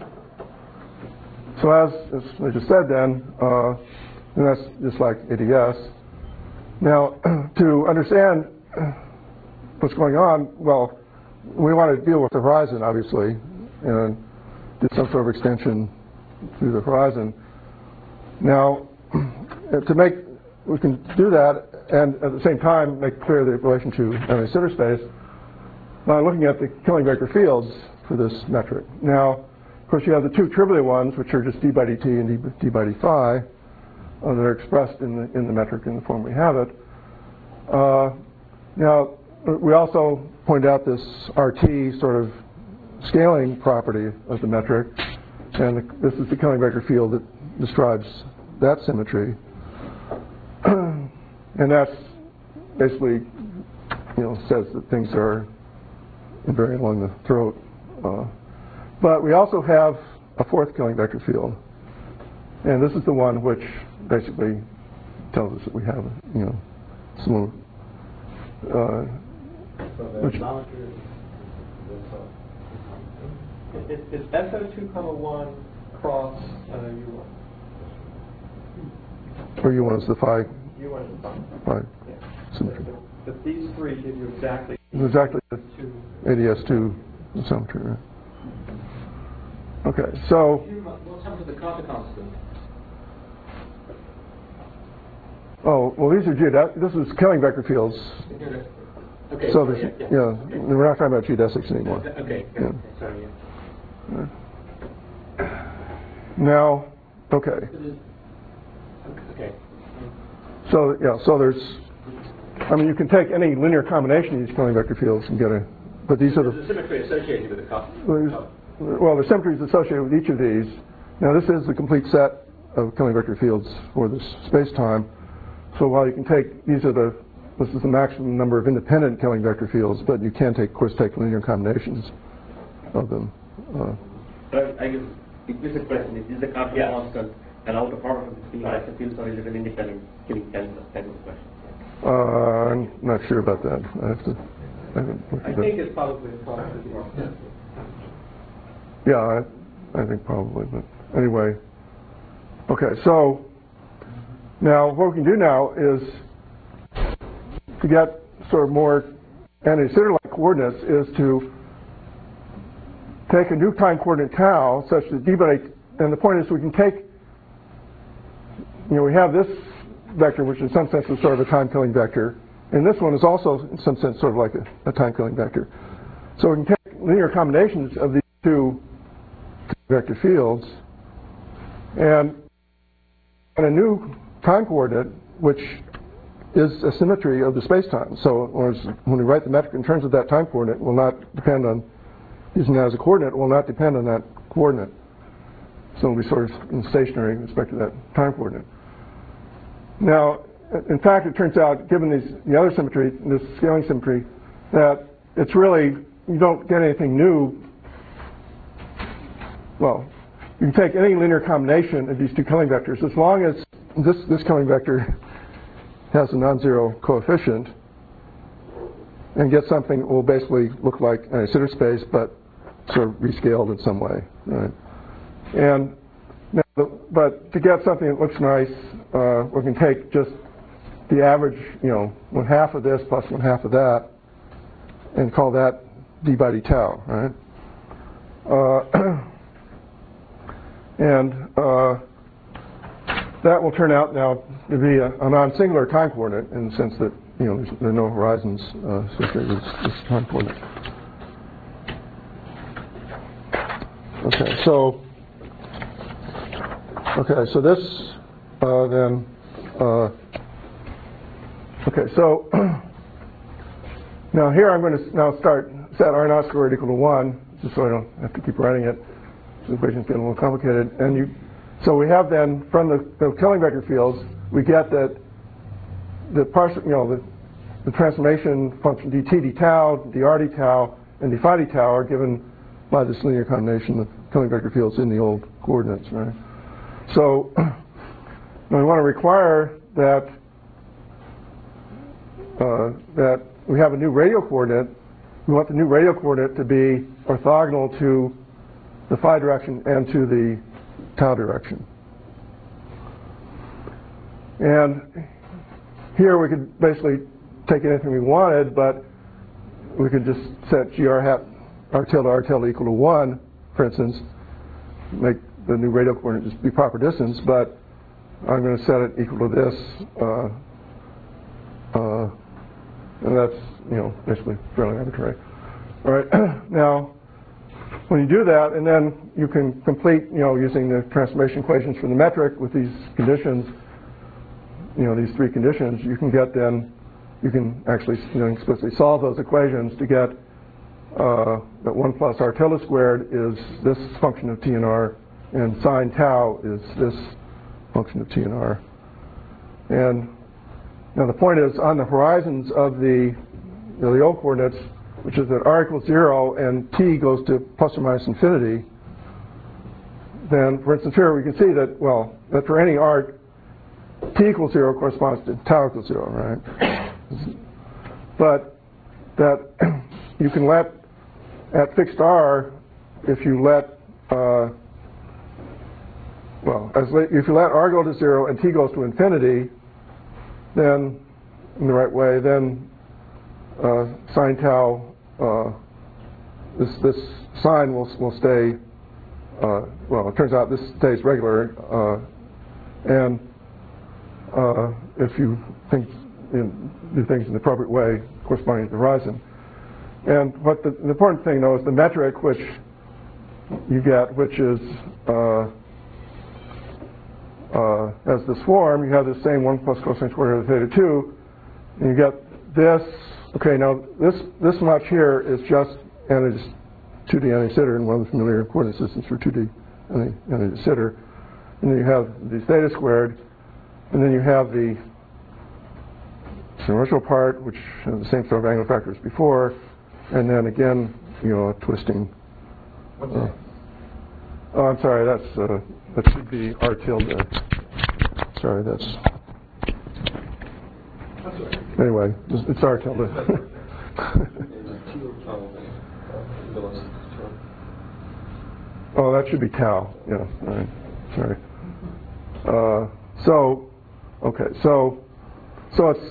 as I just said, then and that's just like ADS. Now, to understand what's going on, well, we want to deal with the horizon, obviously, and do some sort of extension through the horizon. Now, we can do that, and at the same time make clear the relation to MA Sitter space by looking at the Killing vector fields for this metric. Now, of course, you have the two trivial ones, which are just d by dt and d by d phi, that are expressed in the metric in the form we have it. Now, we also point out this RT sort of scaling property of the metric, and this is the Killing vector field that describes that symmetry. And that's basically, says that things are invariant along the throat. But we also have a fourth Killing vector field, and this is the one which basically tells us that we have, some. So the Which- geometry It's SO2, 1 cross U1. Or U1 is the phi U1 is fine. Yeah. symmetry. But these three give you exactly Exactly the two. ADS2 symmetry, right? Okay, so What's happened to the Kappa constant? these are this is Killing vector fields. Okay. So there's, yeah. we're not talking about geodesics anymore. Okay. Yeah. Sorry. Yeah. Now, okay. Okay. So there's, you can take any linear combination of these Killing vector fields and get but these are There's a symmetry associated with the Kappa. well, the symmetries associated with each of these. Now, this is the complete set of Killing vector fields for this space-time. So while you can take, this is the maximum number of independent Killing vector fields, but you can take linear combinations of them. But I guess the implicit question is the Kappa constant an outer product of the Killing vector fields, or is it an independent Killing tensor kind of question? I'm not sure about that. I haven't looked I at think that. it's probably a product of the Yeah, I think probably, but anyway. Okay, so now what we can do now is to get sort of more anti-sitter-like coordinates is to take a new time coordinate tau such that d by, and the point is we can take, we have this vector which in some sense is sort of a time-killing vector, and this one is also in some sense sort of like a time-killing vector. So we can take linear combinations of these two vector fields and a new time coordinate which is a symmetry of the space-time. So when we write the metric in terms of that time coordinate, it will not depend on, using that as a coordinate, it will not depend on that coordinate. So it will be sort of stationary with respect to that time coordinate. Now, in fact, it turns out, given the other symmetry, this scaling symmetry, that it's really, you don't get anything new. Well, you can take any linear combination of these two Killing vectors as long as this Killing vector has a non-zero coefficient and get something that will basically look like a sitter space but sort of rescaled in some way, right? And now, but to get something that looks nice, we can take just the average, 1/2 of this plus 1/2 of that, and call that d by d tau, right? That will turn out now to be a non-singular time coordinate in the sense that there are no horizons associated with this time coordinate. Okay, so this then. Okay, so now here I'm going to start set R0 squared equal to 1, just so I don't have to keep writing it. The equations get a little complicated, and so we have then from the Killing vector fields we get that the partial, the transformation function dt d tau, dr d tau, and d phi d tau are given by this linear combination of Killing vector fields in the old coordinates, right? So we want to require that that we have a new radial coordinate. We want the new radial coordinate to be orthogonal to the phi direction and to the tau direction. And here we could basically take anything we wanted, but we could just set gr hat r tilde equal to 1, for instance, make the new radial coordinate just be proper distance, but I'm going to set it equal to this, and that's, basically fairly arbitrary. All right, now, when you do that, and then you can complete, using the transformation equations for the metric with these conditions, these three conditions, you can get then, you can actually, explicitly solve those equations to get that 1 plus r tilde squared is this function of t and r, and sine tau is this function of t and r. And now the point is, on the horizons of the O coordinates, which is that r equals 0 and t goes to plus or minus infinity, then, for instance, here we can see that, well, that for any r, t equals 0 corresponds to tau equals 0, right? But that you can let, at fixed r, if you let, if you let r go to 0 and t goes to infinity, then, in the right way, then sine tau, this sign will stay, well, it turns out this stays regular, and if you do things in the appropriate way corresponding to the horizon. And what the important thing, though, is the metric which you get, which is, as this form, you have the same 1 plus cosine squared of theta 2, and you get this. Okay, now this much here is just 2D de Sitter, and one of the familiar coordinate systems for 2D de Sitter. And then you have the theta squared, and then you have the inertial part, which has the same sort of angular factor as before, and then again, a twisting. Oh, I'm sorry, that should be r tilde. Sorry, that's. Anyway, it's r tilde. Oh, that should be tau. Yeah, all right. Sorry. So it's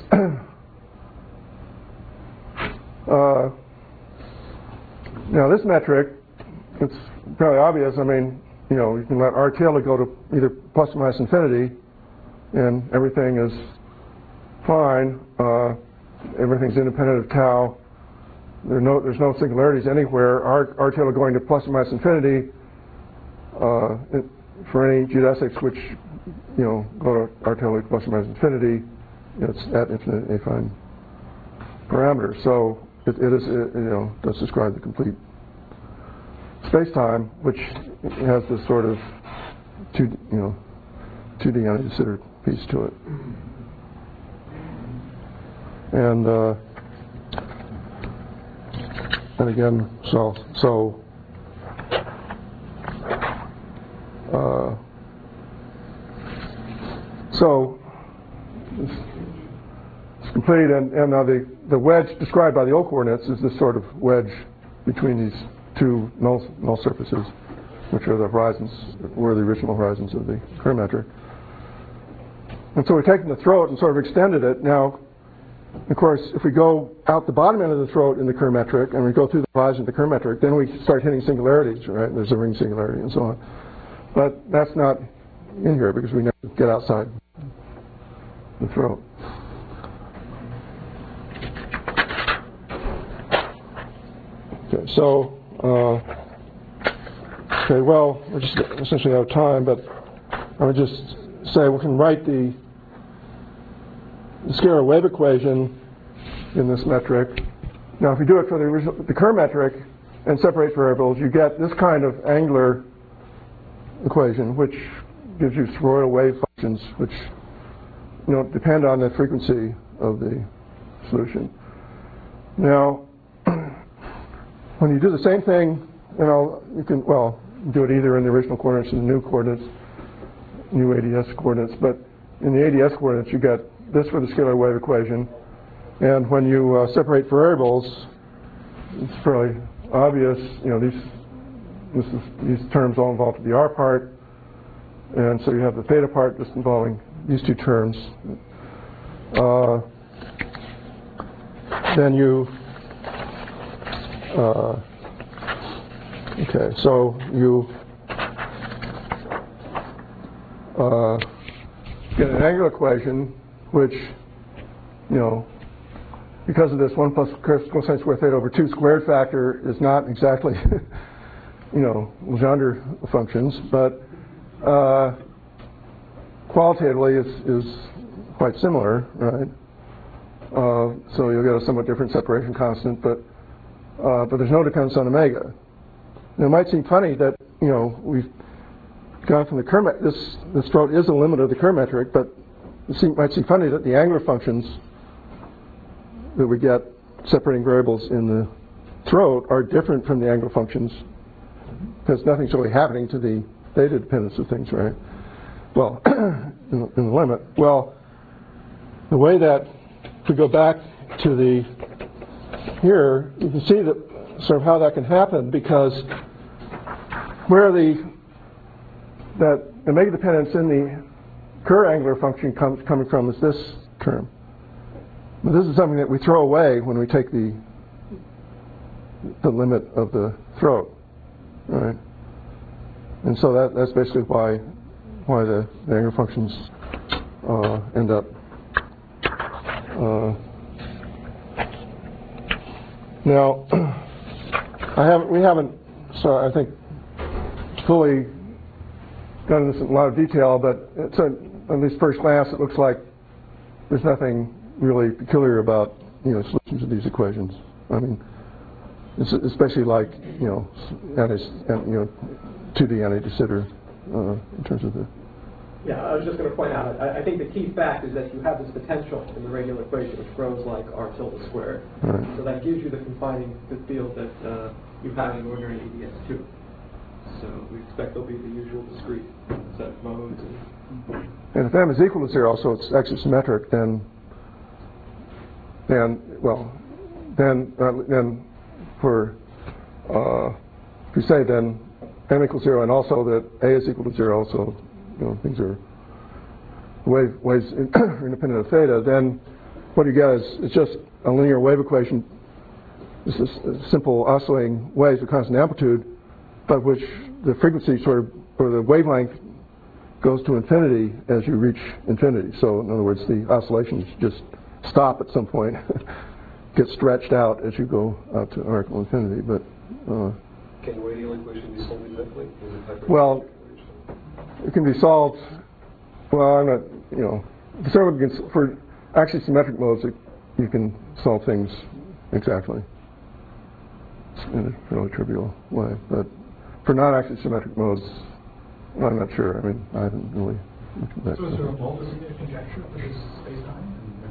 now this metric, it's fairly obvious. I mean, you can let r tilde go to either plus or minus infinity, and everything is fine. Everything's independent of tau. There's no singularities anywhere. R tilde going to plus or minus infinity for any geodesics which go to r tilde plus or minus infinity. It's at infinite affine parameters. So it does describe the complete space-time, which has this sort of 2D de Sitter piece to it. And again, so it's complete, and now the wedge described by the O coordinates is this sort of wedge between these two null surfaces, which are the horizons, were the original horizons of the Kerr metric. And so we've taken the throat and sort of extended it. Now, of course, if we go out the bottom end of the throat in the Kerr metric and we go through the horizon of the Kerr metric, then we start hitting singularities, right? There's a ring singularity and so on. But that's not in here because we never get outside the throat. Okay, so, well, we're just essentially out of time, but I would just say we can write the scalar wave equation in this metric. Now, if we do it for the Kerr metric and separate variables, you get this kind of angular equation, which gives you toroidal wave functions, which depend on the frequency of the solution. Now, when you do the same thing, you can do it either in the original coordinates or the new coordinates, new ADS coordinates. But in the ADS coordinates, you get this for the scalar wave equation. And when you separate variables, it's fairly obvious. These terms all involve the r part, and so you have the theta part just involving these two terms. Then you so you get an angular equation which, because of this 1 plus cosine squared theta over 2 squared factor is not exactly, Legendre functions, but qualitatively is quite similar, right? So you'll get a somewhat different separation constant, but but there's no dependence on omega. Now, it might seem funny that, you know, we've gone from the Kerr, this throat is a limit of the Kerr metric, but it might seem funny that the angular functions that we get separating variables in the throat are different from the angular functions, because nothing's really happening to the theta dependence of things, right? Well, in the limit. Well, the way that, if we go back to the here, you can see that sort of how that can happen, because where that omega dependence in the Kerr angular function coming from is this term. But this is something that we throw away when we take the limit of the throat, right? And so that's basically why the angular functions end up. Now, we haven't, so I think, fully done this in a lot of detail, but it's at least first glance, it looks like there's nothing really peculiar about, you know, solutions to these equations. I mean, it's especially like, you know, 2D anti-de Sitter in terms of the. Yeah, I was just going to point out, I think the key fact is that you have this potential in the radial equation which grows like r tilde squared. Right. So that gives you the confining field that you have in ordinary ADS2. So we expect there'll be the usual discrete set of modes. And if m is equal to 0, so it's axisymmetric, then for if you say then m equals 0, and also that a is equal to 0, so you know things are waves independent of theta, then what you get is it's just a linear wave equation. It's a simple oscillating waves with constant amplitude, but which the frequency sort of, or the wavelength goes to infinity as you reach infinity. So in other words, the oscillations just stop at some point, get stretched out as you go out to R equal infinity. But can the radial equation be solved exactly? Well, it can be solved. Well, I'm not. You know, for axisymmetric modes, you can solve things exactly in a fairly trivial way. But for non-axisymmetric modes, I'm not sure. I mean, I haven't really looked at that. So is there a multivariate conjecture for this space-time?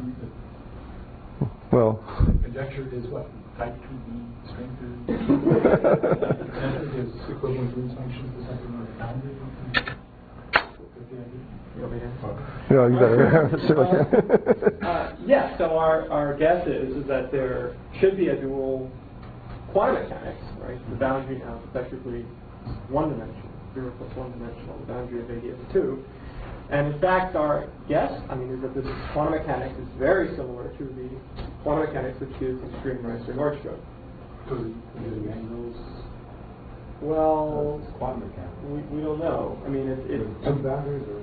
Well, Conjecture is what? Type 2D strength center is equivalent Green's functions to something on the boundary. yeah, you better. Yeah, so our guess is that there should be a dual quantum mechanics, right? The boundary now is effectively one-dimensional, 0 plus one-dimensional, the boundary of ADS2. And in fact, our guess, is that this quantum mechanics is very similar to the quantum mechanics which gives extreme Reiser-Nordström. So the angles. Well, It's quantum mechanics. we don't know. I mean, it's Two boundaries or?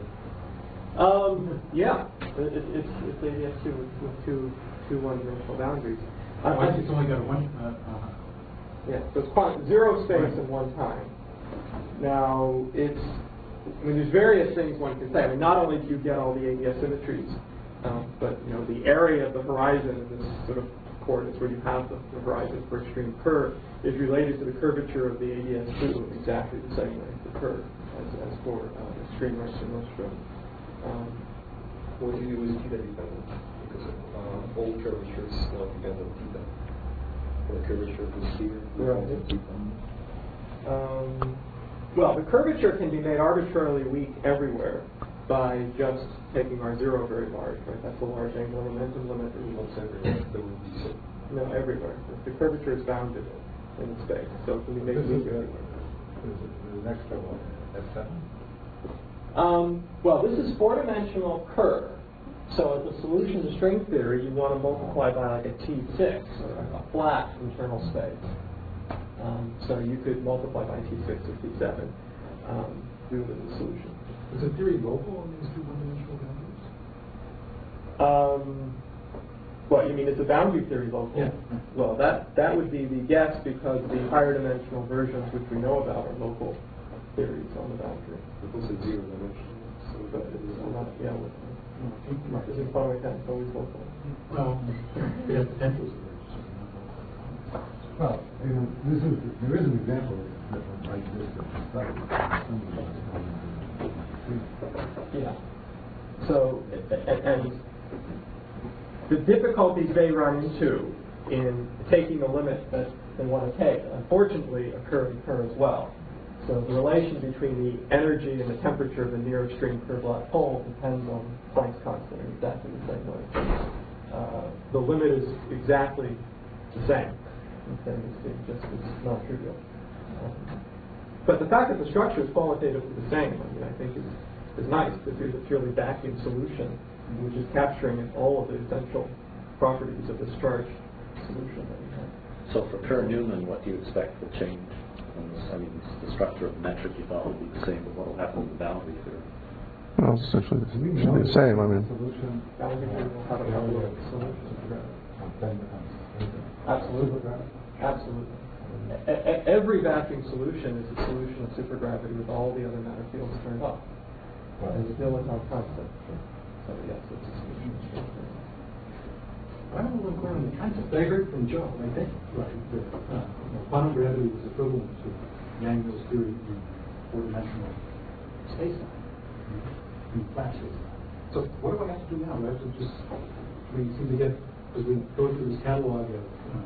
Yeah, it's ADS2 with two one-dimensional boundaries. It's only got one. Yeah, so it's zero space and one time. Now, there's various things one can say. I mean, not only do you get all the ADS symmetries, but the area of the horizon in this sort of coordinates where you have the horizon for extreme curve is related to the curvature of the ADS2 in exactly the same way for curve as for extreme Reiser-Nordström. What do you do with theta dependent? Because all curvatures now depend on theta. The curvature of the sphere depends on theta. Well, the curvature can be made arbitrarily weak everywhere by just taking R0 very large, right? That's a large angular momentum limit. Not everywhere. There will be some. No, everywhere. The curvature is bounded in space, so it can be made weak everywhere. The next one, F7? Well, this is four-dimensional curve. So as a solution to string theory, you want to multiply by like a T6, or a flat internal space. So you could multiply by T6 or T7 due to the solution. Is the theory local on these two one-dimensional boundaries? What, you mean is the boundary theory local? Yeah. Well, that would be the guess because the higher dimensional versions which we know about are local theories on the boundary. It was a zero dimension. But it's not, yeah, isn't quantum mechanics always local? Well, they have potentials. Well, there is an example like this Yeah. So, and the difficulties they run into in taking the limit that they want to take, unfortunately, occur as well. So the relation between the energy and the temperature of the near extreme Kerr black hole depends on Planck's constant in exactly the same way. The limit is exactly the same. It's just non-trivial. But the fact that the structure is qualitatively the same, I think is nice, because here's a purely vacuum solution, which is capturing all of the essential properties of this charged solution that we have. So for Kerr-Newman, what do you expect will change? I mean, the structure of the metric you thought would be the same, but what will happen with the boundary theory? Well, essentially, it should be the same. I mean, Boundary theory will have a couple of solutions. Absolutely. Absolutely. Every vacuum solution is a solution of supergravity with all the other matter fields turned off. And still it's on constant. So yes, it's a solution. I don't know what the concept. I heard from Joe, I think, right, that quantum gravity was equivalent to Yang-Mills theory in four-dimensional space-time, in flat space-time. So what do I have to do now? Do I have to just, we seem to get, as we go through this catalog of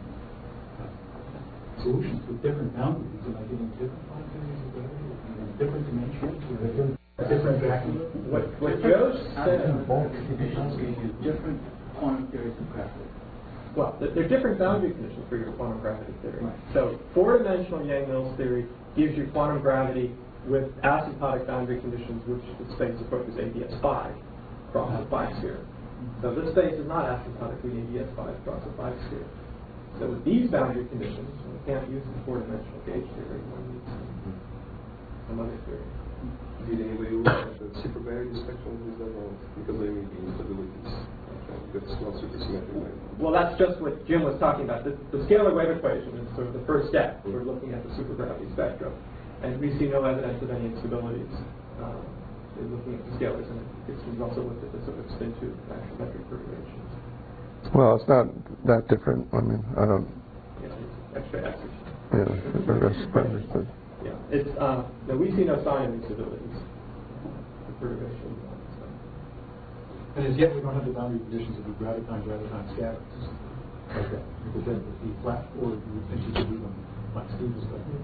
solutions with different boundaries, am I getting different quantum theories of gravity, different dimensions, or different vacuum? What Joe said... different quantum theories of gravity. Well, they're different boundary conditions for your quantum gravity theory. Right. So four-dimensional Yang-Mills theory gives you quantum gravity with asymptotic boundary conditions, which the space approaches ADS5 across a 5-sphere. So this space is not asymptotically ADS5 across a 5-sphere. So with these boundary conditions, we can't use the four-dimensional gauge theory. One needs some other theory. Did anybody look at the supergravity spectrum? Because they may be instabilities. That's not supersymmetric. Well, that's just what Jim was talking about. The scalar wave equation is sort of the first step. We're looking at the supergravity spectrum. And we see no evidence of any instabilities in looking at the scalars. And we've also looked at the sort of spin 2 axiometric perturbations. well, it's not that different. I mean, I don't. Yeah, it's extra axis. Yeah, Yeah, it's no, we see no sign of instabilities. The perturbations. And as yet, we don't have the boundary conditions of the graviton scatters. Okay. Because then it would be flat, or you think you could do them like Steve was talking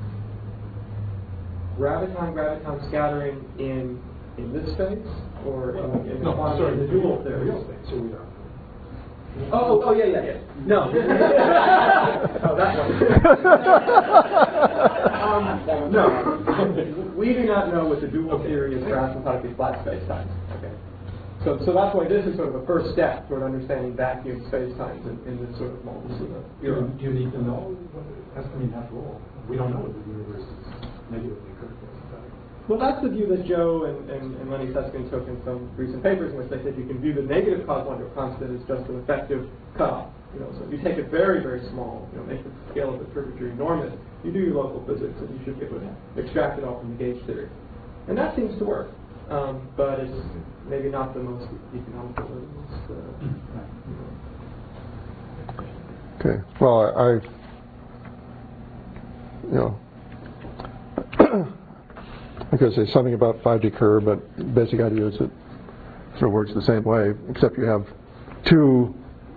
about? Graviton scattering in this space, or in No, I'm sorry, the dual theory? real space, so we are. Oh, yeah. No. Oh, that one. No. We do not know what the dual theory is for asymptotically flat space-times. Okay. So that's why this is sort of a first step toward understanding vacuum space-times in this sort of multi-Suma era. Do you need to know? After all, we don't know what the universe is negatively critical. Well, that's the view that Joe and Lenny Susskind took in some recent papers, in which they said you can view the negative cosmological constant as just an effective cutoff. So if you take it very, very small, make the scale of the curvature enormous, you do your local physics, and you should be able to extract it all from the gauge theory. And that seems to work, but it's maybe not the most economical. Okay. Well, I could say something about 5D Kerr, but the basic idea is it sort of works the same way, except you have two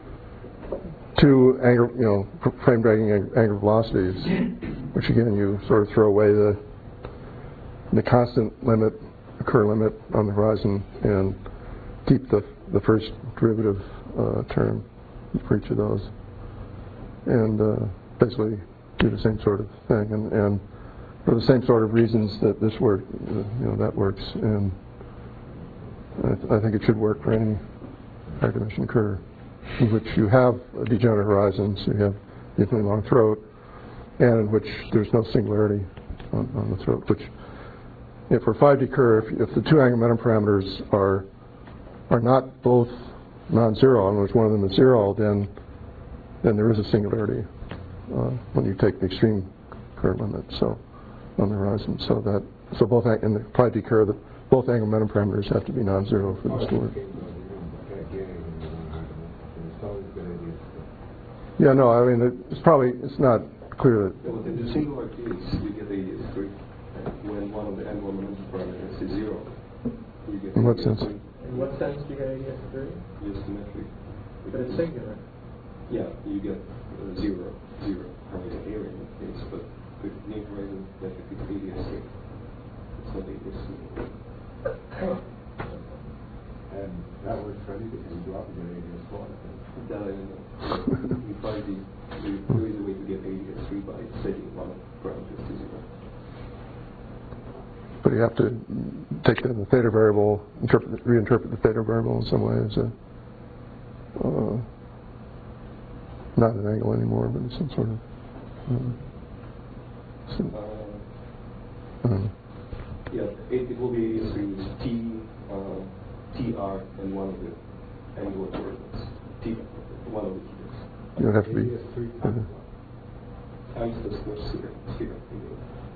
angular, frame dragging angular velocities, which again you sort of throw away the constant limit, the Kerr limit on the horizon, and keep the first derivative term for each of those, and basically do the same sort of thing, and for the same sort of reasons that this work, that works, and I think it should work for any higher dimension Kerr, in which you have a degenerate horizon, so you have the infinitely long throat, and in which there's no singularity on the throat. Which, for 5D Kerr, if the two angular momentum parameters are not both non-zero, in which one of them is zero, then there is a singularity when you take the extreme Kerr limit. So on the horizon, so both in the 5D Kerr, both angular momentum parameters have to be non-zero for this to work. Yeah, no, I mean, it's not clear that, Yeah, but in the singular case, you get ADS 3. When one of the angular momentum parameters is 0, you get in what ADS sense? 3. In what sense do you get ADS 3? Just symmetric. But it's singular. Yeah, you get 0, 0. I mean, the area in that case, but the near horizon metric is ADS 3. It's not ADS 3. And that works for anything, because you drop and get ADS 4. That I don't know. You find there is a way to get ADS 3 by setting one of the parameters to 0. But you have to take the theta variable, reinterpret the theta variable in some way as not an angle anymore, but some sort of. Yeah, it will be ADS 3 with TR and one of the angular coordinates. One of the theta's. It would have to be. ADS 3 Times the square sphere.